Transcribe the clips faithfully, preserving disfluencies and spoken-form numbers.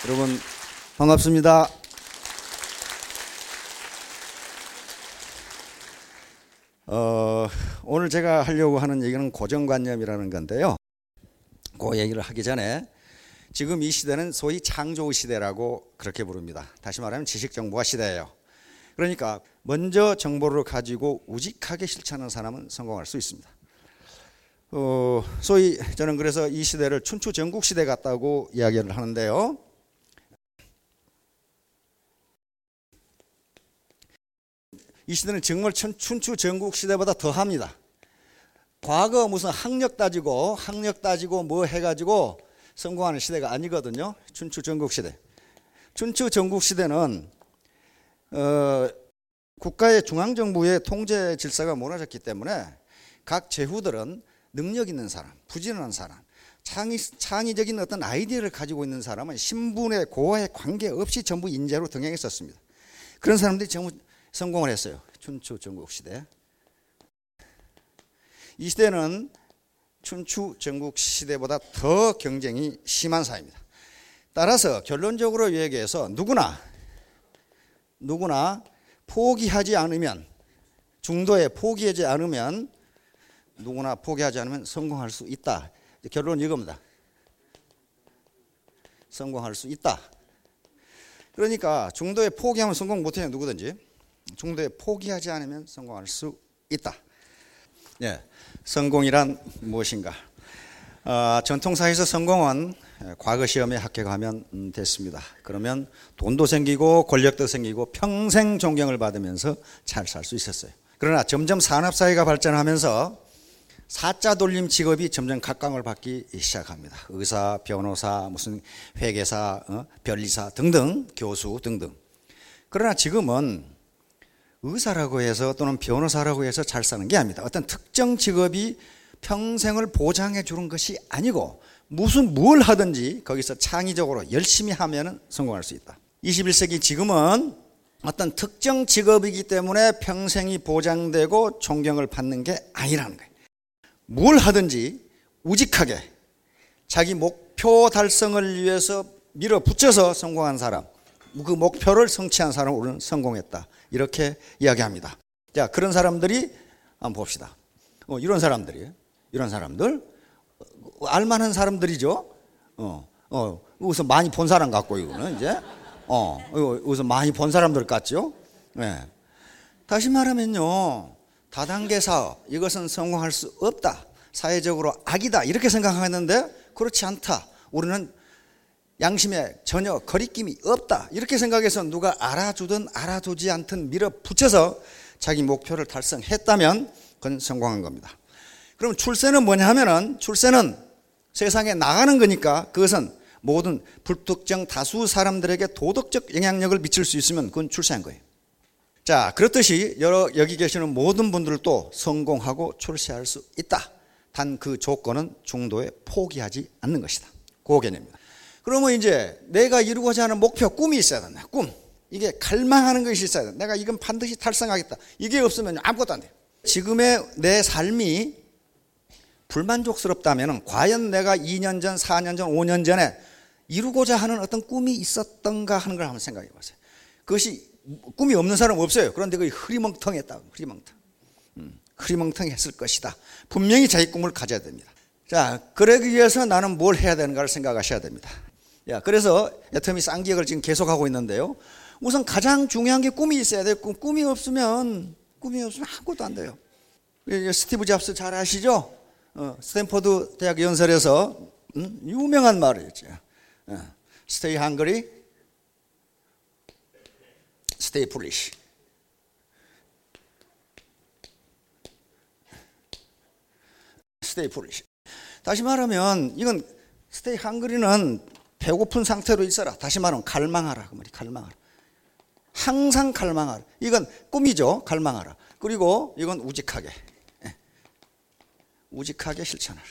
여러분 반갑습니다. 어, 오늘 제가 하려고 하는 얘기는 고정관념이라는 건데요. 그 얘기를 하기 전에 지금 이 시대는 소위 창조 시대라고 그렇게 부릅니다. 다시 말하면 지식정보화 시대예요. 그러니까 먼저 정보를 가지고 우직하게 실천하는 사람은 성공할 수 있습니다. 어, 소위 저는 그래서 이 시대를 춘추전국 시대 같다고 이야기를 하는데요. 이 시대는 정말 춘추전국 시대보다 더합니다. 과거 무슨 학력 따지고 학력 따지고 뭐 해가지고 성공하는 시대가 아니거든요. 춘추전국 시대. 춘추전국 시대는 어, 국가의 중앙정부의 통제 질서가 무너졌기 때문에 각 제후들은 능력 있는 사람, 부지런한 사람, 창의, 창의적인 어떤 아이디어를 가지고 있는 사람은 신분의 고하에 관계없이 전부 인재로 등용했었습니다. 그런 사람들이 전부 성공을 했어요. 춘추전국 시대. 이 시대는 춘추전국 시대보다 더 경쟁이 심한 사회입니다. 따라서 결론적으로 얘기해서 누구나 누구나 포기하지 않으면, 중도에 포기하지 않으면, 누구나 포기하지 않으면 성공할 수 있다. 결론은 이겁니다. 성공할 수 있다. 그러니까 중도에 포기하면 성공 못해요. 누구든지. 중도에 포기하지 않으면 성공할 수 있다. 예, 성공이란 무엇인가? 어, 전통사회에서 성공은 과거 시험에 합격하면 됐습니다. 그러면 돈도 생기고 권력도 생기고 평생 존경을 받으면서 잘 살 수 있었어요. 그러나 점점 산업사회가 발전하면서 사자 돌림 직업이 점점 각광을 받기 시작합니다. 의사, 변호사, 무슨 회계사, 어? 변리사 등등, 교수 등등. 그러나 지금은 의사라고 해서 또는 변호사라고 해서 잘 사는 게 아닙니다. 어떤 특정 직업이 평생을 보장해 주는 것이 아니고 무슨 뭘 하든지 거기서 창의적으로 열심히 하면 성공할 수 있다. 이십일 세기 지금은 어떤 특정 직업이기 때문에 평생이 보장되고 존경을 받는 게 아니라는 거예요. 뭘 하든지 우직하게 자기 목표 달성을 위해서 밀어붙여서 성공한 사람, 그 목표를 성취한 사람은 우리는 성공했다. 이렇게 이야기합니다. 자, 그런 사람들이 한번 봅시다. 어, 이런 사람들이에요. 이런 사람들 알만한 사람들이죠. 어, 어, 우선 많이 본 사람 같고 이거는 이제 어, 우선 많이 본 사람들 같죠. 네. 다시 말하면요, 다단계 사업 이것은 성공할 수 없다. 사회적으로 악이다. 이렇게 생각하는데 그렇지 않다. 우리는 양심에 전혀 거리낌이 없다. 이렇게 생각해서 누가 알아주든 알아주지 않든 밀어붙여서 자기 목표를 달성했다면 그건 성공한 겁니다. 그럼 출세는 뭐냐 하면은 출세는 세상에 나가는 거니까 그것은 모든 불특정 다수 사람들에게 도덕적 영향력을 미칠 수 있으면 그건 출세한 거예요. 자, 그렇듯이 여러, 여기 계시는 모든 분들도 성공하고 출세할 수 있다. 단 그 조건은 중도에 포기하지 않는 것이다. 그 개념입니다. 그러면 이제 내가 이루고자 하는 목표, 꿈이 있어야 된다. 꿈. 이게 갈망하는 것이 있어야 된다. 내가 이건 반드시 달성하겠다. 이게 없으면 아무것도 안 돼요. 지금의 내 삶이 불만족스럽다면 과연 내가 이 년 전, 사 년 전, 오 년 전에 이루고자 하는 어떤 꿈이 있었던가 하는 걸 한번 생각해 보세요. 그것이 꿈이 없는 사람은 없어요. 그런데 그게 흐리멍텅했다. 흐리멍텅. 음, 흐리멍텅했을 것이다. 분명히 자기 꿈을 가져야 됩니다. 자, 그러기 위해서 나는 뭘 해야 되는가를 생각하셔야 됩니다. 야, 그래서 애터미 쌍기역을 지금 계속하고 있는데요. 우선 가장 중요한 게 꿈이 있어야 돼요. 꿈, 꿈이 없으면, 꿈이 없으면 아무것도 안 돼요. 스티브 잡스 잘 아시죠? 어, 스탠퍼드 대학 연설에서 음, 유명한 말이었죠. 어, Stay hungry, stay foolish. Stay foolish. 다시 말하면 이건 stay hungry는 배고픈 상태로 있어라. 다시 말하면 갈망하라. 그 말이 갈망하라. 항상 갈망하라. 이건 꿈이죠. 갈망하라. 그리고 이건 우직하게. 우직하게 실천하라.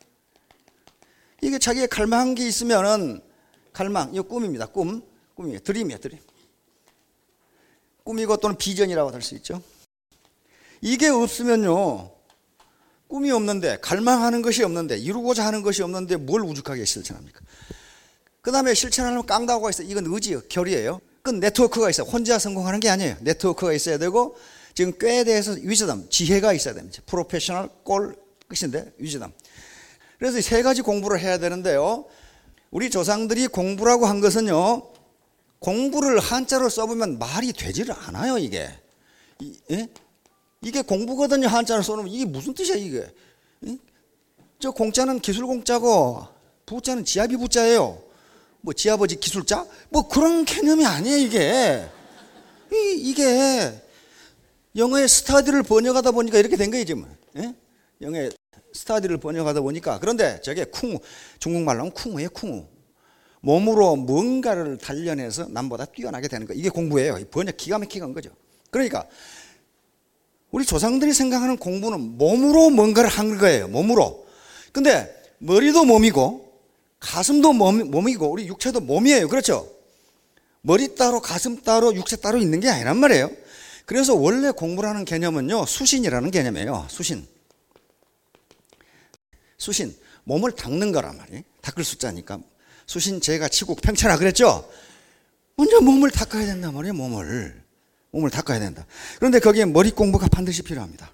이게 자기의 갈망한 게 있으면은 갈망, 이거 꿈입니다. 꿈, 꿈이에요. 드림이에요, 드림. 꿈이고 또는 비전이라고 할 수 있죠. 이게 없으면요, 꿈이 없는데, 갈망하는 것이 없는데, 이루고자 하는 것이 없는데 뭘 우직하게 실천합니까? 그 다음에 실천하려면 깡다구가 있어요. 이건 의지예요. 결의예요. 그 네트워크가 있어요. 혼자 성공하는 게 아니에요. 네트워크가 있어야 되고 지금 꾀에 대해서 위즈덤, 지혜가 있어야 됩니다. 프로페셔널 꼴 끝인데 위즈덤. 그래서 이 세 가지 공부를 해야 되는데요. 우리 조상들이 공부라고 한 것은요. 공부를 한자로 써보면 말이 되지를 않아요. 이게. 이, 예? 이게 공부거든요. 한자로 써놓으면 이게 무슨 뜻이야 이게. 예? 저 공자는 기술 공자고 부자는 지아비 부자예요. 뭐 지아버지 기술자? 뭐 그런 개념이 아니에요 이게. 이, 이게 영어의 스타디를 번역하다 보니까 이렇게 된 거예요 지금. 예? 영어의 스타디를 번역하다 보니까. 그런데 저게 쿵우, 중국말로 하면 쿵우예요. 쿵우. 몸으로 뭔가를 단련해서 남보다 뛰어나게 되는 거. 이게 공부예요. 번역 기가 막히게 한 거죠. 그러니까 우리 조상들이 생각하는 공부는 몸으로 뭔가를 한 거예요. 몸으로. 근데 머리도 몸이고 가슴도 몸, 몸이고 우리 육체도 몸이에요. 그렇죠? 머리 따로 가슴 따로 육체 따로 있는 게 아니란 말이에요. 그래서 원래 공부라는 개념은요. 수신이라는 개념이에요. 수신. 수신. 몸을 닦는 거란 말이에요. 닦을 숫자니까. 수신 제가 치고 평천하 그랬죠? 먼저 몸을 닦아야 된단 말이에요. 몸을. 몸을 닦아야 된다. 그런데 거기에 머리 공부가 반드시 필요합니다.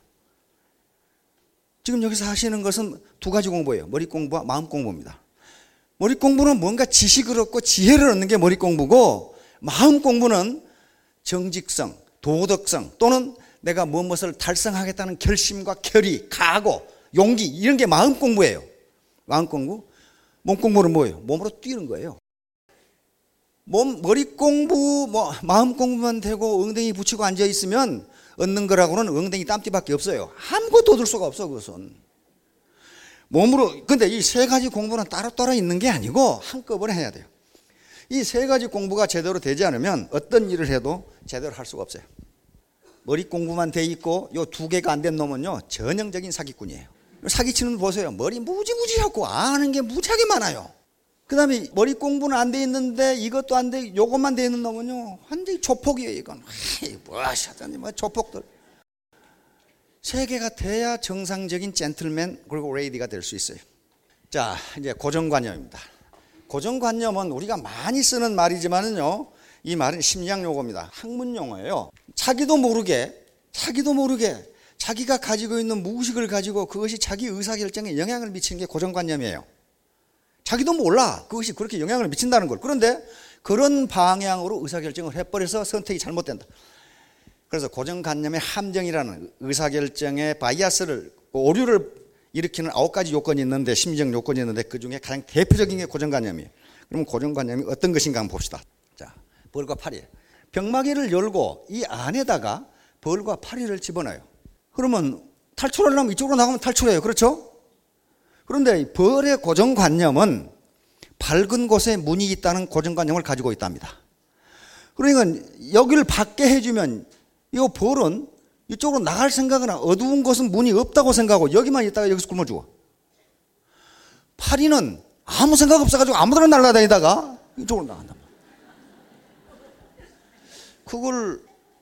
지금 여기서 하시는 것은 두 가지 공부예요. 머리 공부와 마음 공부입니다. 머리 공부는 뭔가 지식을 얻고 지혜를 얻는 게 머리 공부고 마음 공부는 정직성, 도덕성 또는 내가 무엇을 달성하겠다는 결심과 결의, 각오, 용기 이런 게 마음 공부예요. 마음 공부. 몸 공부는 뭐예요? 몸으로 뛰는 거예요. 몸, 머리 공부, 뭐 마음 공부만 되고 엉덩이 붙이고 앉아 있으면 얻는 거라고는 엉덩이 땀띠밖에 없어요. 아무것도 얻을 수가 없어 그것은. 몸으로. 근데 이 세 가지 공부는 따로따로 있는 게 아니고 한꺼번에 해야 돼요. 이 세 가지 공부가 제대로 되지 않으면 어떤 일을 해도 제대로 할 수가 없어요. 머리 공부만 돼 있고 요 두 개가 안 된 놈은요 전형적인 사기꾼이에요. 사기치는 분 보세요. 머리 무지무지하고 아는 게 무지하게 많아요. 그 다음에 머리 공부는 안 돼 있는데 이것도 안 돼, 요것만 돼 있는 놈은요 완전히 조폭이에요. 이건 뭐 하셨더니 뭐 조폭들. 세 개가 돼야 정상적인 젠틀맨 그리고 레이디가 될 수 있어요. 자, 이제 고정관념입니다. 고정관념은 우리가 많이 쓰는 말이지만은요, 이 말은 심리학 용어입니다. 학문 용어예요. 자기도 모르게, 자기도 모르게 자기가 가지고 있는 무의식을 가지고 그것이 자기 의사결정에 영향을 미치는 게 고정관념이에요. 자기도 몰라 그것이 그렇게 영향을 미친다는 걸. 그런데 그런 방향으로 의사결정을 해버려서 선택이 잘못된다. 그래서 고정관념의 함정이라는 의사결정의 바이아스를, 오류를 일으키는 아홉 가지 요건이 있는데, 심리적 요건이 있는데 그 중에 가장 대표적인 게 고정관념이에요. 그러면 고정관념이 어떤 것인가 한번 봅시다. 자, 벌과 파리예요. 병마개를 열고 이 안에다가 벌과 파리를 집어넣어요. 그러면 탈출하려면 이쪽으로 나가면 탈출해요. 그렇죠? 그런데 벌의 고정관념은 밝은 곳에 문이 있다는 고정관념을 가지고 있답니다. 그러니까 여기를 받게 해주면 이 벌은 이쪽으로 나갈 생각은, 어두운 곳은 문이 없다고 생각하고 여기만 있다가 여기서 굶어 죽어. 파리는 아무 생각 없어가지고 아무데나 날아다니다가 이쪽으로 나간다. 그걸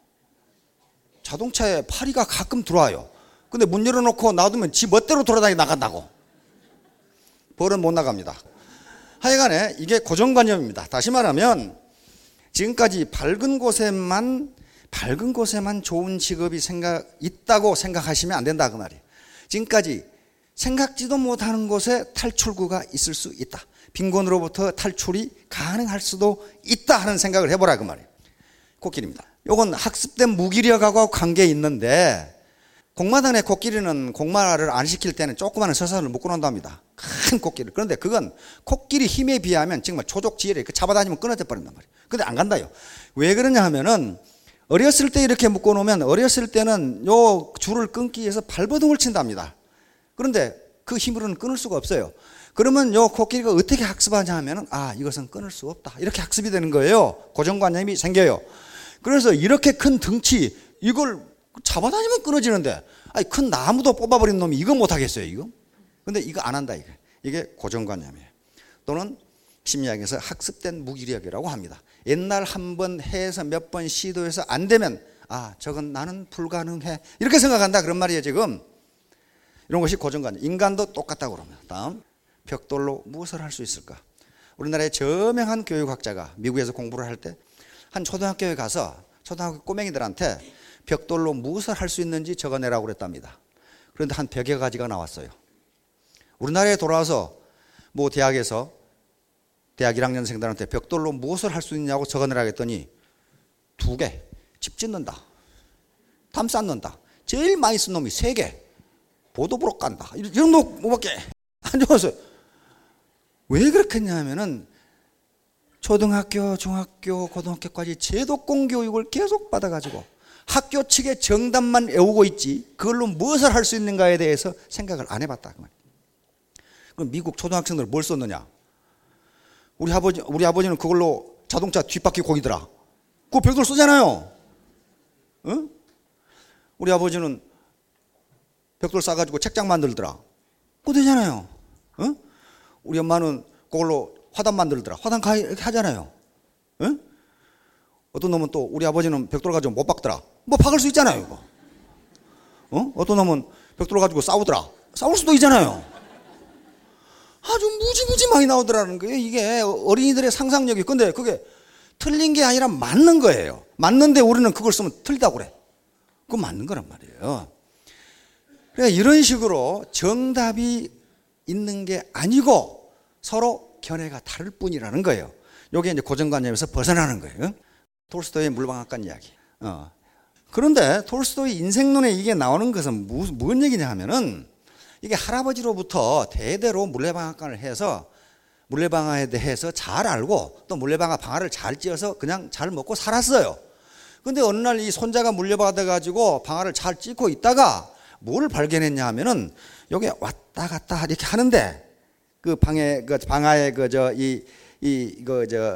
자동차에 파리가 가끔 들어와요. 근데 문 열어놓고 놔두면 지 멋대로 돌아다니 나간다고. 벌은 못 나갑니다. 하여간에 이게 고정관념입니다. 다시 말하면 지금까지 밝은 곳에만 밝은 곳에만 좋은 직업이 생각 있다고 생각하시면 안 된다 그 말이에요. 지금까지 생각지도 못하는 곳에 탈출구가 있을 수 있다. 빈곤으로부터 탈출이 가능할 수도 있다 하는 생각을 해보라 그 말이에요. 코끼리입니다. 이건 학습된 무기력하고 관계 있는데, 공마단의 코끼리는 공마를 안 시킬 때는 조그마한 서사를 묶고 논답니다. 큰 코끼리. 그런데 그건 코끼리 힘에 비하면 정말 초족지혈에 잡아다니면 끊어져 버린단 말이에요. 근데 안 간다요. 왜 그러냐 하면은 어렸을 때 이렇게 묶어 놓으면 어렸을 때는 요 줄을 끊기 위해서 발버둥을 친답니다. 그런데 그 힘으로는 끊을 수가 없어요. 그러면 요 코끼리가 어떻게 학습하냐 하면은 아, 이것은 끊을 수 없다. 이렇게 학습이 되는 거예요. 고정관념이 생겨요. 그래서 이렇게 큰 등치, 이걸 잡아다니면 끊어지는데, 아니, 큰 나무도 뽑아버린 놈이 이거 못하겠어요, 이거? 근데 이거 안 한다, 이게. 이게 고정관념이에요. 또는 심리학에서 학습된 무기력이라고 합니다. 옛날 한 번 해서 몇 번 시도해서 안 되면, 아, 저건 나는 불가능해. 이렇게 생각한다, 그런 말이에요, 지금. 이런 것이 고정관념. 인간도 똑같다고 그럽니다. 다음, 벽돌로 무엇을 할 수 있을까? 우리나라의 저명한 교육학자가 미국에서 공부를 할 때 한 초등학교에 가서 초등학교 꼬맹이들한테 벽돌로 무엇을 할 수 있는지 적어내라고 그랬답니다. 그런데 한 백여 가지가 나왔어요. 우리나라에 돌아와서 뭐 대학에서 대학 일 학년생들한테 벽돌로 무엇을 할 수 있냐고 적어내라 했더니 두 개, 집 짓는다, 담 쌓는다. 제일 많이 쓴 놈이 세 개, 보도 보러 간다. 이런 놈밖에 안 적었어요. 왜 그렇겠냐 하면은 초등학교, 중학교, 고등학교까지 제도권 교육을 계속 받아가지고 학교 측의 정답만 외우고 있지 그걸로 무엇을 할 수 있는가에 대해서 생각을 안 해봤다. 그럼 미국 초등학생들 뭘 썼느냐? 우리 아버지, 우리 아버지는 그걸로 자동차 뒷바퀴 고이더라. 그거 벽돌 쓰잖아요. 응? 우리 아버지는 벽돌 싸가지고 책장 만들더라. 그거 되잖아요. 응? 우리 엄마는 그걸로 화단 만들더라. 화단 가 이렇게 하잖아요. 응? 어떤 놈은 또 우리 아버지는 벽돌 가지고 못 박더라. 뭐 박을 수 있잖아요. 이거. 어? 어떤 놈은 벽돌 가지고 싸우더라. 싸울 수도 있잖아요. 아주 무지무지 많이 나오더라는 거예요. 이게 어린이들의 상상력이. 근데 그게 틀린 게 아니라 맞는 거예요. 맞는데 우리는 그걸 쓰면 틀리다고 그래. 그건 맞는 거란 말이에요. 그러니까 이런 식으로 정답이 있는 게 아니고 서로 견해가 다를 뿐이라는 거예요. 이게 이제 고정관념에서 벗어나는 거예요. 톨스토이의 물방앗간 이야기. 어. 그런데 톨스토이 인생론에 이게 나오는 것은 무, 무슨 얘기냐 하면은 이게 할아버지로부터 대대로 물레방앗간을 해서 물레방아에 대해서 잘 알고 또 물레방아 방아를 잘 찧어서 그냥 잘 먹고 살았어요. 근데 어느 날 이 손자가 물려받아 가지고 방아를 잘 찧고 있다가 뭘 발견했냐 하면은 여기 왔다 갔다 이렇게 하는데 그 방에 그 방아에 그 저 이 이 그 저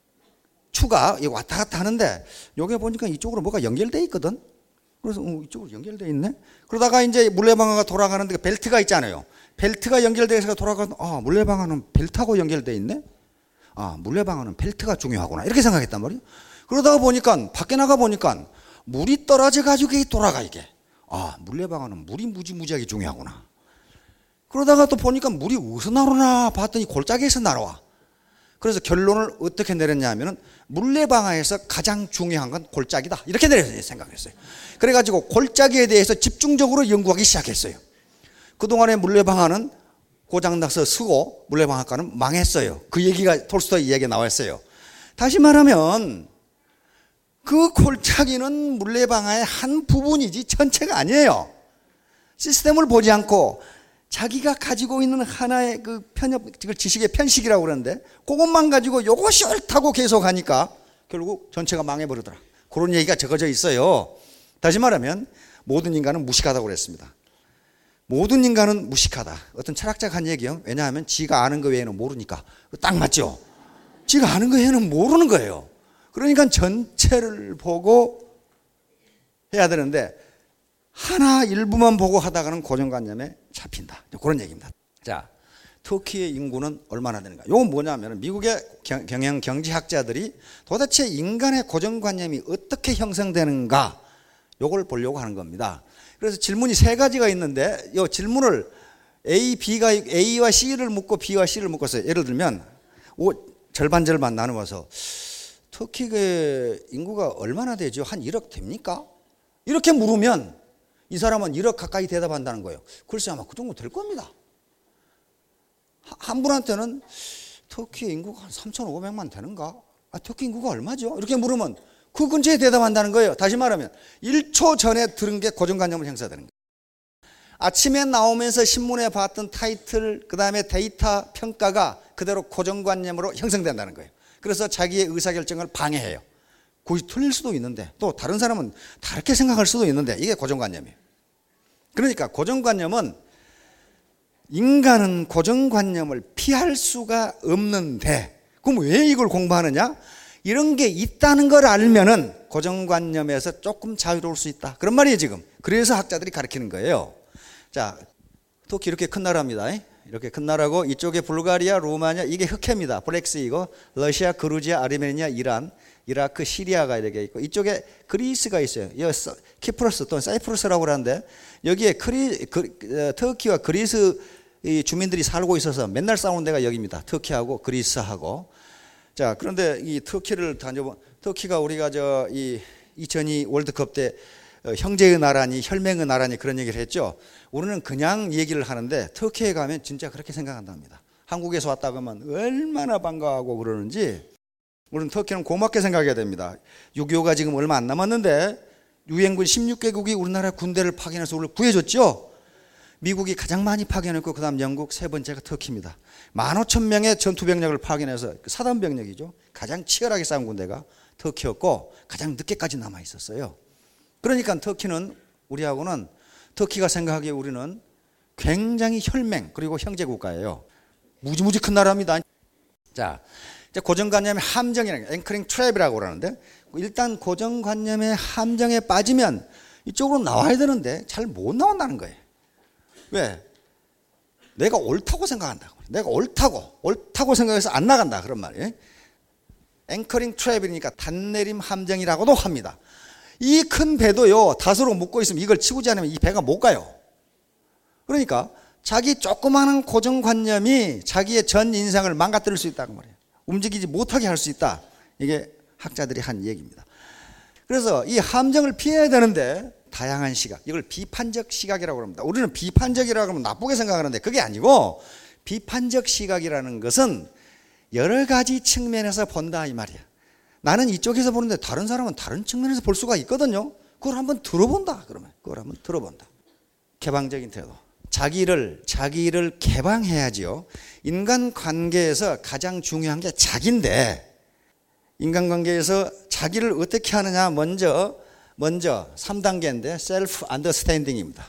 추가 왔다 갔다 하는데 여기 보니까 이쪽으로 뭐가 연결돼 있거든. 그래서 어, 이쪽으로 연결돼 있네. 그러다가 이제 물레방아가 돌아가는데 벨트가 있잖아요. 벨트가 연결돼서 돌아가는 아 물레방아는 벨트하고 연결돼 있네. 아 물레방아는 벨트가 중요하구나 이렇게 생각했단 말이에요. 그러다가 보니까 밖에 나가 보니까 물이 떨어져 가지고 돌아가 이게. 아 물레방아는 물이 무지무지하게 중요하구나. 그러다가 또 보니까 물이 어디서 나오나 봤더니 골짜기에서 날아와. 그래서 결론을 어떻게 내렸냐 하면은 물레방아에서 가장 중요한 건 골짜기다 이렇게 내렸어요. 생각했어요. 그래가지고 골짜기에 대해서 집중적으로 연구하기 시작했어요. 그동안의 물레방아는 고장나서 쓰고 물레방앗간은 망했어요. 그 얘기가 톨스토이 이야기에 나와 있어요. 다시 말하면 그 골짜기는 물레방아의 한 부분이지 전체가 아니에요. 시스템을 보지 않고 자기가 가지고 있는 하나의 그 편협, 그걸 지식의 편식이라고 그러는데 그것만 가지고 요것이 옳다고 계속 하니까 결국 전체가 망해버리더라. 그런 얘기가 적어져 있어요. 다시 말하면 모든 인간은 무식하다고 그랬습니다. 모든 인간은 무식하다. 어떤 철학자가 한 얘기요. 왜냐하면 지가 아는 거 외에는 모르니까. 딱 맞죠? 지가 아는 거 외에는 모르는 거예요. 그러니까 전체를 보고 해야 되는데 하나 일부만 보고 하다가는 고정관념에 잡힌다. 그런 얘기입니다. 자, 터키의 인구는 얼마나 되는가? 이건 뭐냐면 미국의 경영 경제학자들이 도대체 인간의 고정관념이 어떻게 형성되는가 이걸 보려고 하는 겁니다. 그래서 질문이 세 가지가 있는데 이 질문을 A, B가 A와 C를 묻고 B와 C를 묶었어요. 예를 들면 오, 절반 절반 나누어서 터키의 인구가 얼마나 되죠? 한 일억 됩니까? 이렇게 물으면 이 사람은 일억 가까이 대답한다는 거예요. 글쎄 아마 그 정도 될 겁니다. 한 분한테는 터키의 인구가 한 삼천오백만 되는가? 아, 터키 인구가 얼마죠? 이렇게 물으면 그 근처에 대답한다는 거예요. 다시 말하면 일 초 전에 들은 게 고정관념을 형성되는 거예요. 아침에 나오면서 신문에 봤던 타이틀 그 다음에 데이터 평가가 그대로 고정관념으로 형성된다는 거예요. 그래서 자기의 의사결정을 방해해요. 그것이 틀릴 수도 있는데 또 다른 사람은 다르게 생각할 수도 있는데 이게 고정관념이에요. 그러니까 고정관념은 인간은 고정관념을 피할 수가 없는데 그럼 왜 이걸 공부하느냐? 이런 게 있다는 걸 알면은 고정관념에서 조금 자유로울 수 있다. 그런 말이에요 지금. 그래서 학자들이 가르치는 거예요. 자, 터키 이렇게 큰 나라입니다. 이렇게 큰 나라고 이쪽에 불가리아, 루마니아 이게 흑해입니다. 블랙시이고 러시아, 그루지아, 아르메니아, 이란, 이라크, 시리아가 이렇게 있고 이쪽에 그리스가 있어요. 키프로스 또는 사이프러스라고 하는데 여기에 크리, 그, 터키와 그리스 이 주민들이 살고 있어서 맨날 싸우는 데가 여기입니다. 터키하고 그리스하고. 자, 그런데 이 터키를 다녀보, 터키가 우리가 저 이 이천이 월드컵 때 형제의 나라니 혈맹의 나라니 그런 얘기를 했죠. 우리는 그냥 얘기를 하는데 터키에 가면 진짜 그렇게 생각한답니다. 한국에서 왔다 그러면 얼마나 반가워하고 그러는지 우리는 터키는 고맙게 생각해야 됩니다. 육이오가 지금 얼마 안 남았는데 유엔군 십육 개국이 우리나라 군대를 파견해서 우리를 구해줬죠. 미국이 가장 많이 파견했고 그 다음 영국, 세 번째가 터키입니다. 만 오천 명의 전투병력을 파견해서 사단병력이죠. 가장 치열하게 싸운 군대가 터키였고 가장 늦게까지 남아 있었어요. 그러니까 터키는 우리하고는 터키가 생각하기에 우리는 굉장히 혈맹 그리고 형제 국가예요. 무지무지 큰 나라입니다. 자, 이제 고정관념의 함정이라는 게 앵커링 트랩이라고 그러는데 일단 고정관념의 함정에 빠지면 이쪽으로 나와야 되는데 잘 못 나온다는 거예요. 왜? 내가 옳다고 생각한다. 내가 옳다고 옳다고 생각해서 안 나간다 그런 말이에요. 앵커링 트랩이니까 단내림 함정이라고도 합니다. 이 큰 배도요 다수로 묶고 있으면 이걸 치우지 않으면 이 배가 못 가요. 그러니까 자기 조그마한 고정관념이 자기의 전 인생을 망가뜨릴 수 있다는 말이에요. 움직이지 못하게 할 수 있다. 이게 학자들이 한 얘기입니다. 그래서 이 함정을 피해야 되는데 다양한 시각, 이걸 비판적 시각이라고 합니다. 우리는 비판적이라고 하면 나쁘게 생각하는데 그게 아니고 비판적 시각이라는 것은 여러 가지 측면에서 본다 이 말이야. 나는 이쪽에서 보는데 다른 사람은 다른 측면에서 볼 수가 있거든요. 그걸 한번 들어본다. 그러면 그걸 한번 들어본다. 개방적인 태도. 자기를 자기를 개방해야지요. 인간관계에서 가장 중요한 게 자기인데 인간관계에서 자기를 어떻게 하느냐 먼저 먼저 삼 단계인데 셀프 안더스탠딩입니다.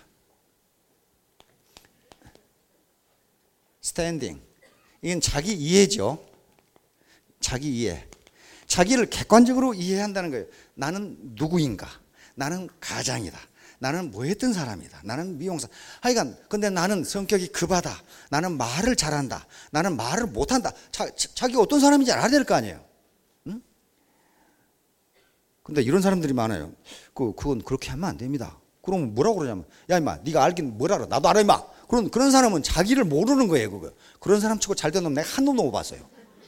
스탠딩. 이건 자기 이해죠. 자기 이해. 자기를 객관적으로 이해한다는 거예요. 나는 누구인가? 나는 가장이다. 나는 뭐 했던 사람이다. 나는 미용사. 하여간 근데 나는 성격이 급하다. 나는 말을 잘한다. 나는 말을 못한다. 자, 자기가 어떤 사람인지 알아야 될 거 아니에요. 응? 근데 이런 사람들이 많아요. 그, 그건 그렇게 하면 안 됩니다. 그럼 뭐라고 그러냐면 야 임마 네가 알긴 뭘 알아. 나도 알아 임마. 그런, 그런 사람은 자기를 모르는 거예요. 그거. 그런 사람 치고 잘 된 놈 내가 한 놈도 못 봤어요.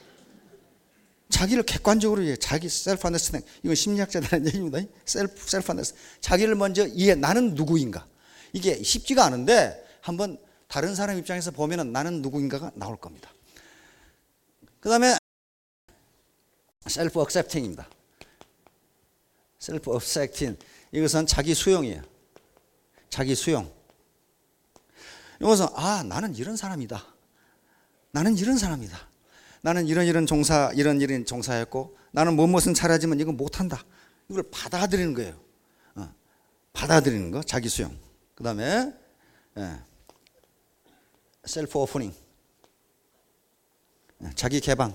자기를 객관적으로 이해, 자기 셀프 안더스탠딩. 이건 심리학자들 하는 얘기입니다. 셀프, 셀프 안더스탠딩. 자기를 먼저 이해, 나는 누구인가. 이게 쉽지가 않은데 한번 다른 사람 입장에서 보면은 나는 누구인가가 나올 겁니다. 그 다음에 셀프 억셉팅입니다. 셀프 억셉팅. 이것은 자기 수용이에요. 자기 수용. 이것은 아, 나는 이런 사람이다. 나는 이런 사람이다. 나는 이런 이런 종사, 이런 이런 종사였고 나는 무엇은 잘하지만 이건 못한다. 이걸 받아들이는 거예요. 어, 받아들이는 거, 자기 수용. 그 다음에 예, 셀프 오프닝, 예, 자기 개방.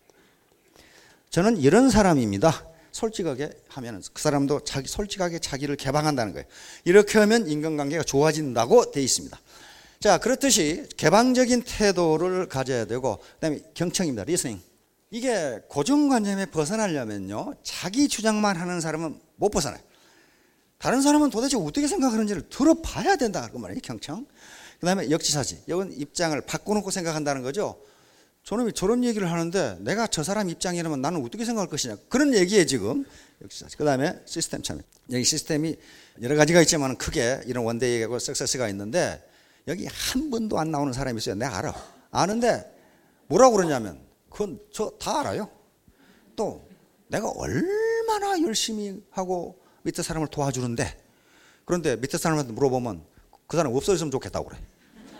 저는 이런 사람입니다. 솔직하게 하면 그 사람도 자기 솔직하게 자기를 개방한다는 거예요. 이렇게 하면 인간관계가 좋아진다고 돼 있습니다. 자, 그렇듯이 개방적인 태도를 가져야 되고 그다음에 경청입니다. 리스닝. 이게 고정관념에 벗어나려면요. 자기 주장만 하는 사람은 못 벗어나요. 다른 사람은 도대체 어떻게 생각하는지를 들어봐야 된다. 그 말이에요. 경청. 그다음에 역지사지. 이건 입장을 바꿔놓고 생각한다는 거죠. 저놈이 저런 얘기를 하는데 내가 저 사람 입장이라면 나는 어떻게 생각할 것이냐. 그런 얘기에 지금 역지사지. 그다음에 시스템 참여. 여기 시스템이 여러 가지가 있지만 크게 이런 원데이하고 석세스가 있는데 여기 한 번도 안 나오는 사람이 있어요. 내가 알아. 아는데 뭐라고 그러냐면 그건 저 다 알아요. 또 내가 얼마나 열심히 하고 밑에 사람을 도와주는데 그런데 밑에 사람한테 물어보면 그 사람 없어졌으면 좋겠다고 그래.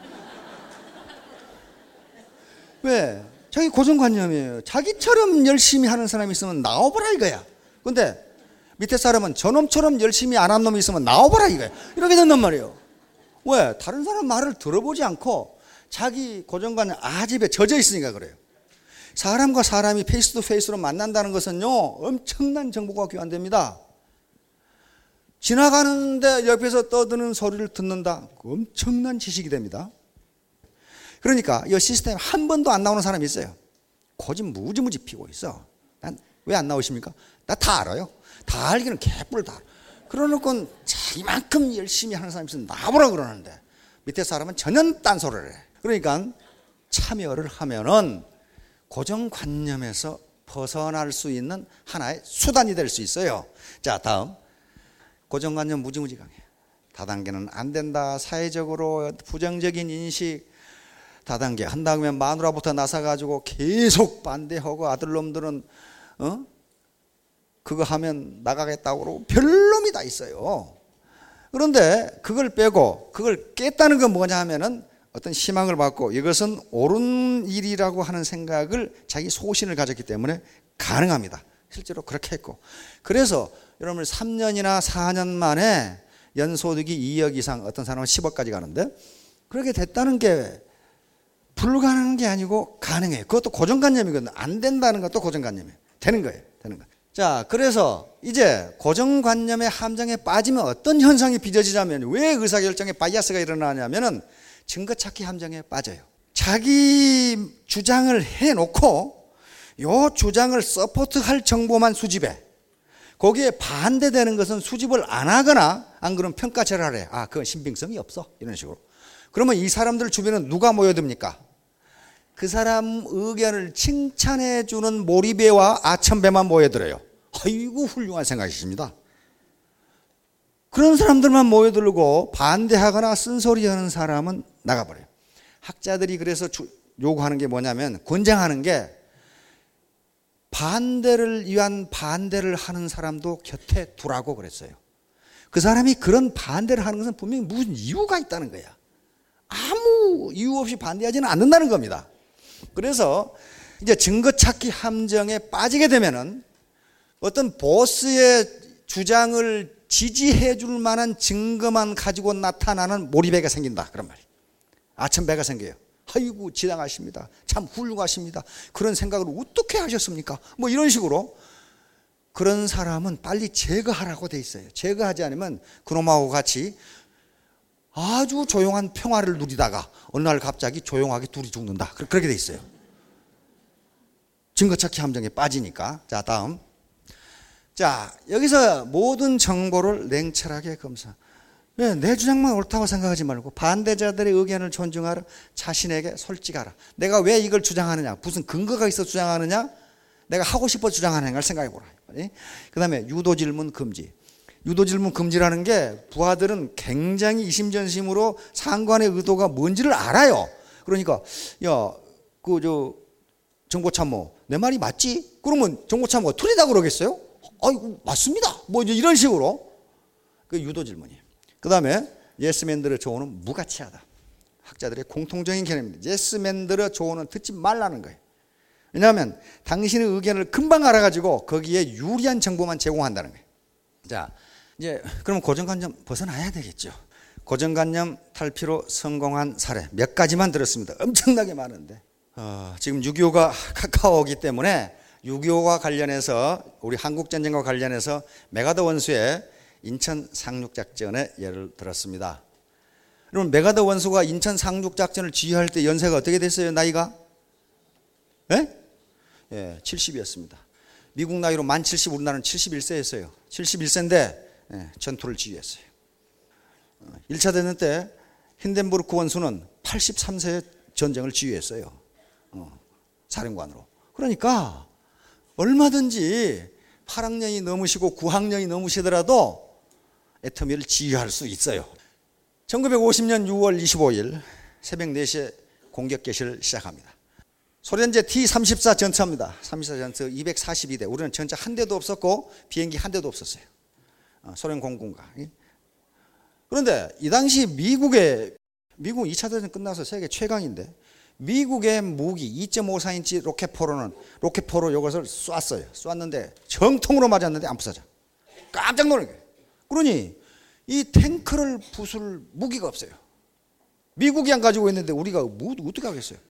왜? 자기 고정관념이에요. 자기처럼 열심히 하는 사람이 있으면 나와보라 이거야. 근데 밑에 사람은 저놈처럼 열심히 안 한 놈이 있으면 나와보라 이거야. 이렇게 된단 말이에요. 왜? 다른 사람 말을 들어보지 않고 자기 고정관념 아집에 젖어 있으니까 그래요. 사람과 사람이 페이스 투 페이스로 만난다는 것은요 엄청난 정보가 교환됩니다. 지나가는데 옆에서 떠드는 소리를 듣는다. 엄청난 지식이 됩니다. 그러니까 이 시스템 한 번도 안 나오는 사람이 있어요. 고집 무지무지 피고 있어. 난 왜 안 나오십니까? 나 다 알아요. 다 알기는 개뿔 다 알아. 그러놓고 자기만큼 열심히 하는 사람이 있으면 나보라 그러는데 밑에 사람은 전혀 딴소리를 해. 그러니까 참여를 하면은 고정관념에서 벗어날 수 있는 하나의 수단이 될 수 있어요. 자, 다음. 고정관념 무지무지 강해. 다단계는 안 된다. 사회적으로 부정적인 인식. 다단계 한다 그러면 마누라부터 나서가지고 계속 반대하고 아들놈들은 어? 그거 하면 나가겠다고 그러고 별놈이 다 있어요. 그런데 그걸 빼고 그걸 깼다는 건 뭐냐 하면은 어떤 희망을 받고 이것은 옳은 일이라고 하는 생각을 자기 소신을 가졌기 때문에 가능합니다. 실제로 그렇게 했고. 그래서 여러분 삼 년이나 사 년 만에 연소득이 이억 이상, 어떤 사람은 십억까지 가는데 그렇게 됐다는 게 불가능한 게 아니고 가능해요. 그것도 고정관념이거든요. 안 된다는 것도 고정관념이에요. 되는 거예요. 되는 거예요. 자, 그래서 이제 고정관념의 함정에 빠지면 어떤 현상이 빚어지냐면, 왜 의사결정에 바이아스가 일어나냐면은 증거찾기 함정에 빠져요. 자기 주장을 해놓고 요 주장을 서포트할 정보만 수집해. 거기에 반대되는 것은 수집을 안 하거나 안 그러면 평가절하를 해. 아, 그건 신빙성이 없어. 이런 식으로. 그러면 이 사람들 주변은 누가 모여듭니까? 그 사람 의견을 칭찬해 주는 모리배와 아첨배만 모여들어요. 아이고 훌륭한 생각이십니다. 그런 사람들만 모여들고 반대하거나 쓴소리하는 사람은 나가버려요. 학자들이 그래서 요구하는 게 뭐냐면, 권장하는 게 반대를 위한 반대를 하는 사람도 곁에 두라고 그랬어요. 그 사람이 그런 반대를 하는 것은 분명히 무슨 이유가 있다는 거야. 아무 이유 없이 반대하지는 않는다는 겁니다. 그래서 이제 증거 찾기 함정에 빠지게 되면은 어떤 보스의 주장을 지지해 줄 만한 증거만 가지고 나타나는 몰입배가 생긴다. 그런 말이에요. 아첨배가 생겨요. 아이고 지당하십니다. 참 훌륭하십니다. 그런 생각을 어떻게 하셨습니까? 뭐 이런 식으로. 그런 사람은 빨리 제거하라고 돼 있어요. 제거하지 않으면 그놈하고 같이 아주 조용한 평화를 누리다가 어느 날 갑자기 조용하게 둘이 죽는다. 그렇게 돼 있어요. 증거찾기 함정에 빠지니까. 자, 다음. 자, 여기서 모든 정보를 냉철하게 검사. 왜? 내 주장만 옳다고 생각하지 말고 반대자들의 의견을 존중하라. 자신에게 솔직하라. 내가 왜 이걸 주장하느냐? 무슨 근거가 있어 주장하느냐? 내가 하고 싶어 주장하느냐를 생각해 보라. 그 다음에 유도질문 금지. 유도질문 금지라는 게 부하들은 굉장히 이심전심으로 상관의 의도가 뭔지를 알아요. 그러니까 야, 그 저 정보참모 내 말이 맞지? 그러면 정보참모가 틀리다 그러겠어요? 아이고 맞습니다. 뭐 이런 식으로. 그 유도질문이에요. 그 다음에 예스맨들의 조언은 무가치하다. 학자들의 공통적인 개념입니다. 예스맨들의 조언은 듣지 말라는 거예요. 왜냐하면 당신의 의견을 금방 알아가지고 거기에 유리한 정보만 제공한다는 거예요. 자, 이제 그럼 고정관념 벗어나야 되겠죠. 고정관념 탈피로 성공한 사례 몇 가지만 들었습니다. 엄청나게 많은데 어, 지금 육이오가 가까워오기 때문에 육이오와 관련해서 우리 한국전쟁과 관련해서 메가더 원수의 인천 상륙작전의 예를 들었습니다. 그럼 메가더 원수가 인천 상륙작전을 지휘할 때 연세가 어떻게 됐어요? 나이가? 예? 예, 칠십이었습니다. 미국 나이로 만 칠십, 우리나라는 칠십일 세였어요. 칠십일 세인데 예, 전투를 지휘했어요. 일 차 대전 때 힌덴부르크 원수는 팔십삼 세에 전쟁을 지휘했어요. 어, 사령관으로. 그러니까 얼마든지 팔 학년이 넘으시고 구 학년이 넘으시더라도 애터미를 지휘할 수 있어요. 천구백오십 년 유월 이십오일 새벽 네 시에 공격 개시를 시작합니다. 소련제 티 삼십사 전차입니다. 삼십사 전차 이백사십이 대. 우리는 전차 한 대도 없었고 비행기 한 대도 없었어요. 소련 공군가. 그런데 이 당시 미국의 미국 이 차 대전 끝나서 세계 최강인데 미국의 무기 이 점 오사 인치 로켓포로는 로켓포로 이것을 쐈어요. 쐈는데 정통으로 맞았는데 안 부서져. 깜짝 놀란 거예요. 그러니 이 탱크를 부술 무기가 없어요. 미국이 안 가지고 있는데 우리가 뭐, 어떻게 하겠어요?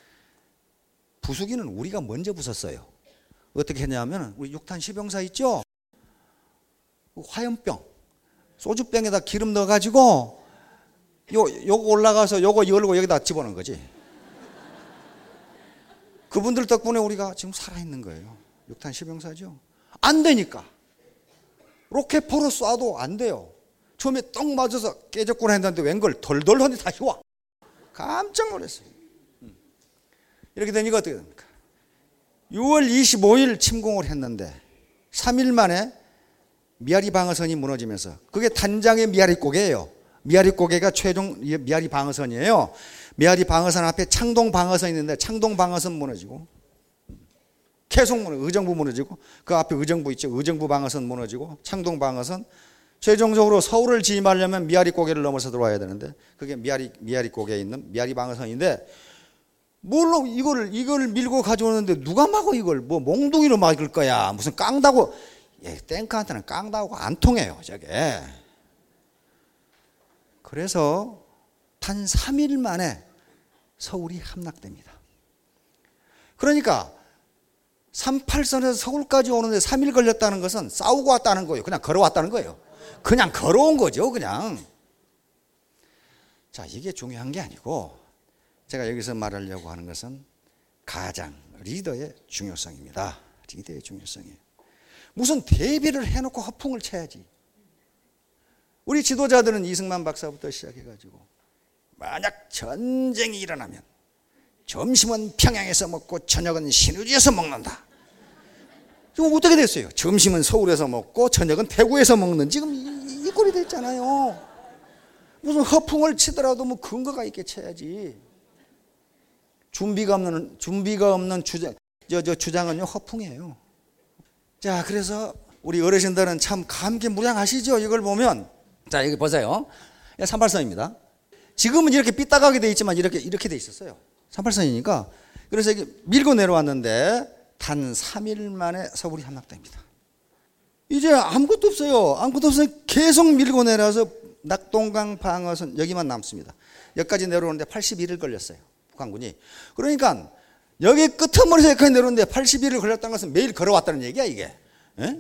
부수기는 우리가 먼저 부쉈어요. 어떻게 했냐면 우리 육탄 시병사 있죠? 화염병, 소주병에다 기름 넣어가지고 요, 요거 올라가서 요거 열고 여기다 집어넣은 거지. 그분들 덕분에 우리가 지금 살아있는 거예요. 육탄 시병사죠. 안 되니까. 로켓포로 쏴도 안 돼요. 처음에 떡 맞아서 깨졌구나 했는데 웬걸 덜덜 하니 다시 와. 깜짝 놀랐어요. 이렇게 되니까 어떻게 됩니까? 유월 이십오일 침공을 했는데 삼 일 만에 미아리 방어선이 무너지면서, 그게 단장의 미아리 고개예요. 미아리 고개가 최종 미아리 방어선이에요. 미아리 방어선 앞에 창동 방어선이 있는데 창동 방어선 무너지고, 계속 무너지고, 의정부 무너지고, 그 앞에 의정부 있죠. 의정부 방어선 무너지고, 창동 방어선. 최종적으로 서울을 진입하려면 미아리 고개를 넘어서 들어와야 되는데, 그게 미아리 미아리 고개에 있는 미아리 방어선인데, 뭘로 이거를 이걸 밀고 가져오는데 누가 막어? 이걸 뭐 몽둥이로 막을 거야? 무슨 깡다고? 예, 탱크한테는 깡다고 안 통해요, 저게. 그래서 단 삼 일 만에 서울이 함락됩니다. 그러니까 삼팔선에서 서울까지 오는데 삼 일 걸렸다는 것은 싸우고 왔다는 거예요. 그냥 걸어왔다는 거예요. 그냥 걸어온 거죠, 그냥. 자, 이게 중요한 게 아니고, 제가 여기서 말하려고 하는 것은 가장 리더의 중요성입니다. 리더의 중요성이에요. 무슨 대비를 해놓고 허풍을 쳐야지. 우리 지도자들은 이승만 박사부터 시작해가지고, 만약 전쟁이 일어나면 점심은 평양에서 먹고 저녁은 신의주에서 먹는다. 지금 어떻게 됐어요? 점심은 서울에서 먹고 저녁은 대구에서 먹는, 지금 이, 이 꼴이 됐잖아요. 무슨 허풍을 치더라도 뭐 근거가 있게 쳐야지. 준비가 없는 준비가 없는 주장, 저, 저 주장은요 허풍이에요. 자, 그래서 우리 어르신들은 참 감개무량하시죠. 이걸 보면, 자, 여기 보세요. 삼팔선입니다. 지금은 이렇게 삐딱하게 돼 있지만 이렇게 이렇게 돼 있었어요. 삼팔선이니까. 그래서 이게 밀고 내려왔는데 단 삼 일 만에 서울이 함락됩니다. 이제 아무것도 없어요. 아무것도 없어요. 계속 밀고 내려와서 낙동강 방어선 여기만 남습니다. 여기까지 내려오는데 팔십일 일 걸렸어요, 북한군이. 그러니까 여기 끄트머리에서 여기까지 내려오는데 팔십일 일 걸렸다는 것은 매일 걸어왔다는 얘기야, 이게. 에?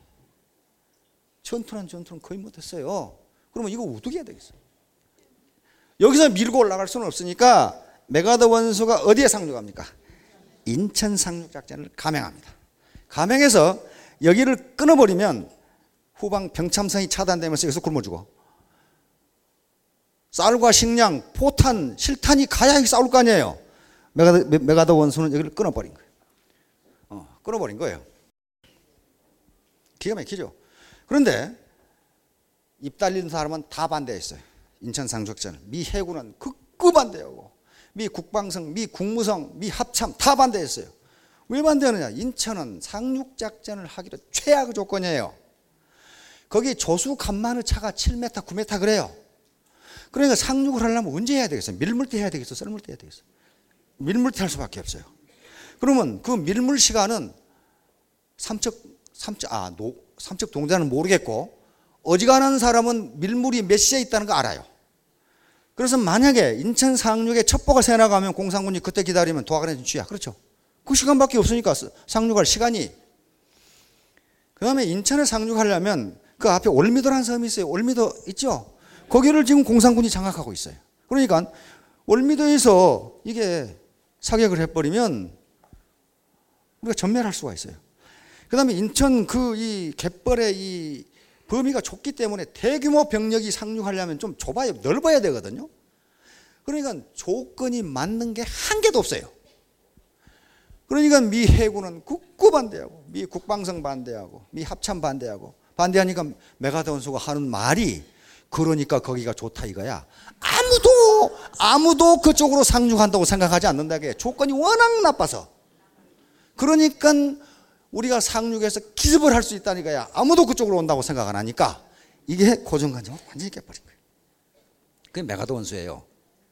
전투란 전투는 거의 못했어요. 그러면 이거 어떻게 해야 되겠어요? 여기서 밀고 올라갈 수는 없으니까 메가더 원수가 어디에 상륙합니까? 인천 상륙작전을 감행합니다. 감행해서 여기를 끊어버리면 후방 병참선이 차단되면서 여기서 굶어주고, 쌀과 식량, 포탄, 실탄이 가야 싸울 거 아니에요. 메가더, 메가더 원수는 여기를 끊어버린 거예요. 어, 끊어버린 거예요. 기가 막히죠. 그런데 입 달린 사람은 다 반대했어요. 인천 상륙작전을. 미 해군은 극구 반대하고, 미 국방성, 미 국무성, 미 합참 다 반대했어요. 왜 반대하느냐? 인천은 상륙작전을 하기로 최악의 조건이에요. 거기 조수 간만의 차가 칠 미터, 구 미터 그래요. 그러니까 상륙을 하려면 언제 해야 되겠어요? 밀물 때 해야 되겠어요? 썰물 때 해야 되겠어요? 밀물 때 할 수밖에 없어요. 그러면 그 밀물 시간은 삼척, 삼척, 아, 노, 삼척 동자는 모르겠고, 어지간한 사람은 밀물이 몇 시에 있다는 거 알아요. 그래서 만약에 인천 상륙에 첩보가 새 나가면 공산군이 그때 기다리면 도하관에 쥐야. 그렇죠? 그 시간밖에 없으니까 상륙할 시간이. 그 다음에 인천에 상륙하려면 그 앞에 올미도라는 섬이 있어요. 올미도 있죠? 거기를 지금 공산군이 장악하고 있어요. 그러니까 올미도에서 이게 사격을 해버리면 우리가 전멸할 수가 있어요. 그 다음에 인천 그 이 갯벌의 이 범위가 좁기 때문에 대규모 병력이 상륙하려면 좀 좁아야, 넓어야 되거든요. 그러니까 조건이 맞는 게 한 개도 없어요. 그러니까 미 해군은 극구 반대하고, 미 국방성 반대하고, 미 합참 반대하고, 반대하니까 메가더 원수가 하는 말이, 그러니까 거기가 좋다 이거야. 아무도 아무도 그쪽으로 상륙한다고 생각하지 않는다게, 조건이 워낙 나빠서. 그러니까 우리가 상륙해서 기습을 할 수 있다니까야. 아무도 그쪽으로 온다고 생각 안 하니까 이게 고정관념을 완전히 깨버린 거예요. 그게 메가더 원수예요.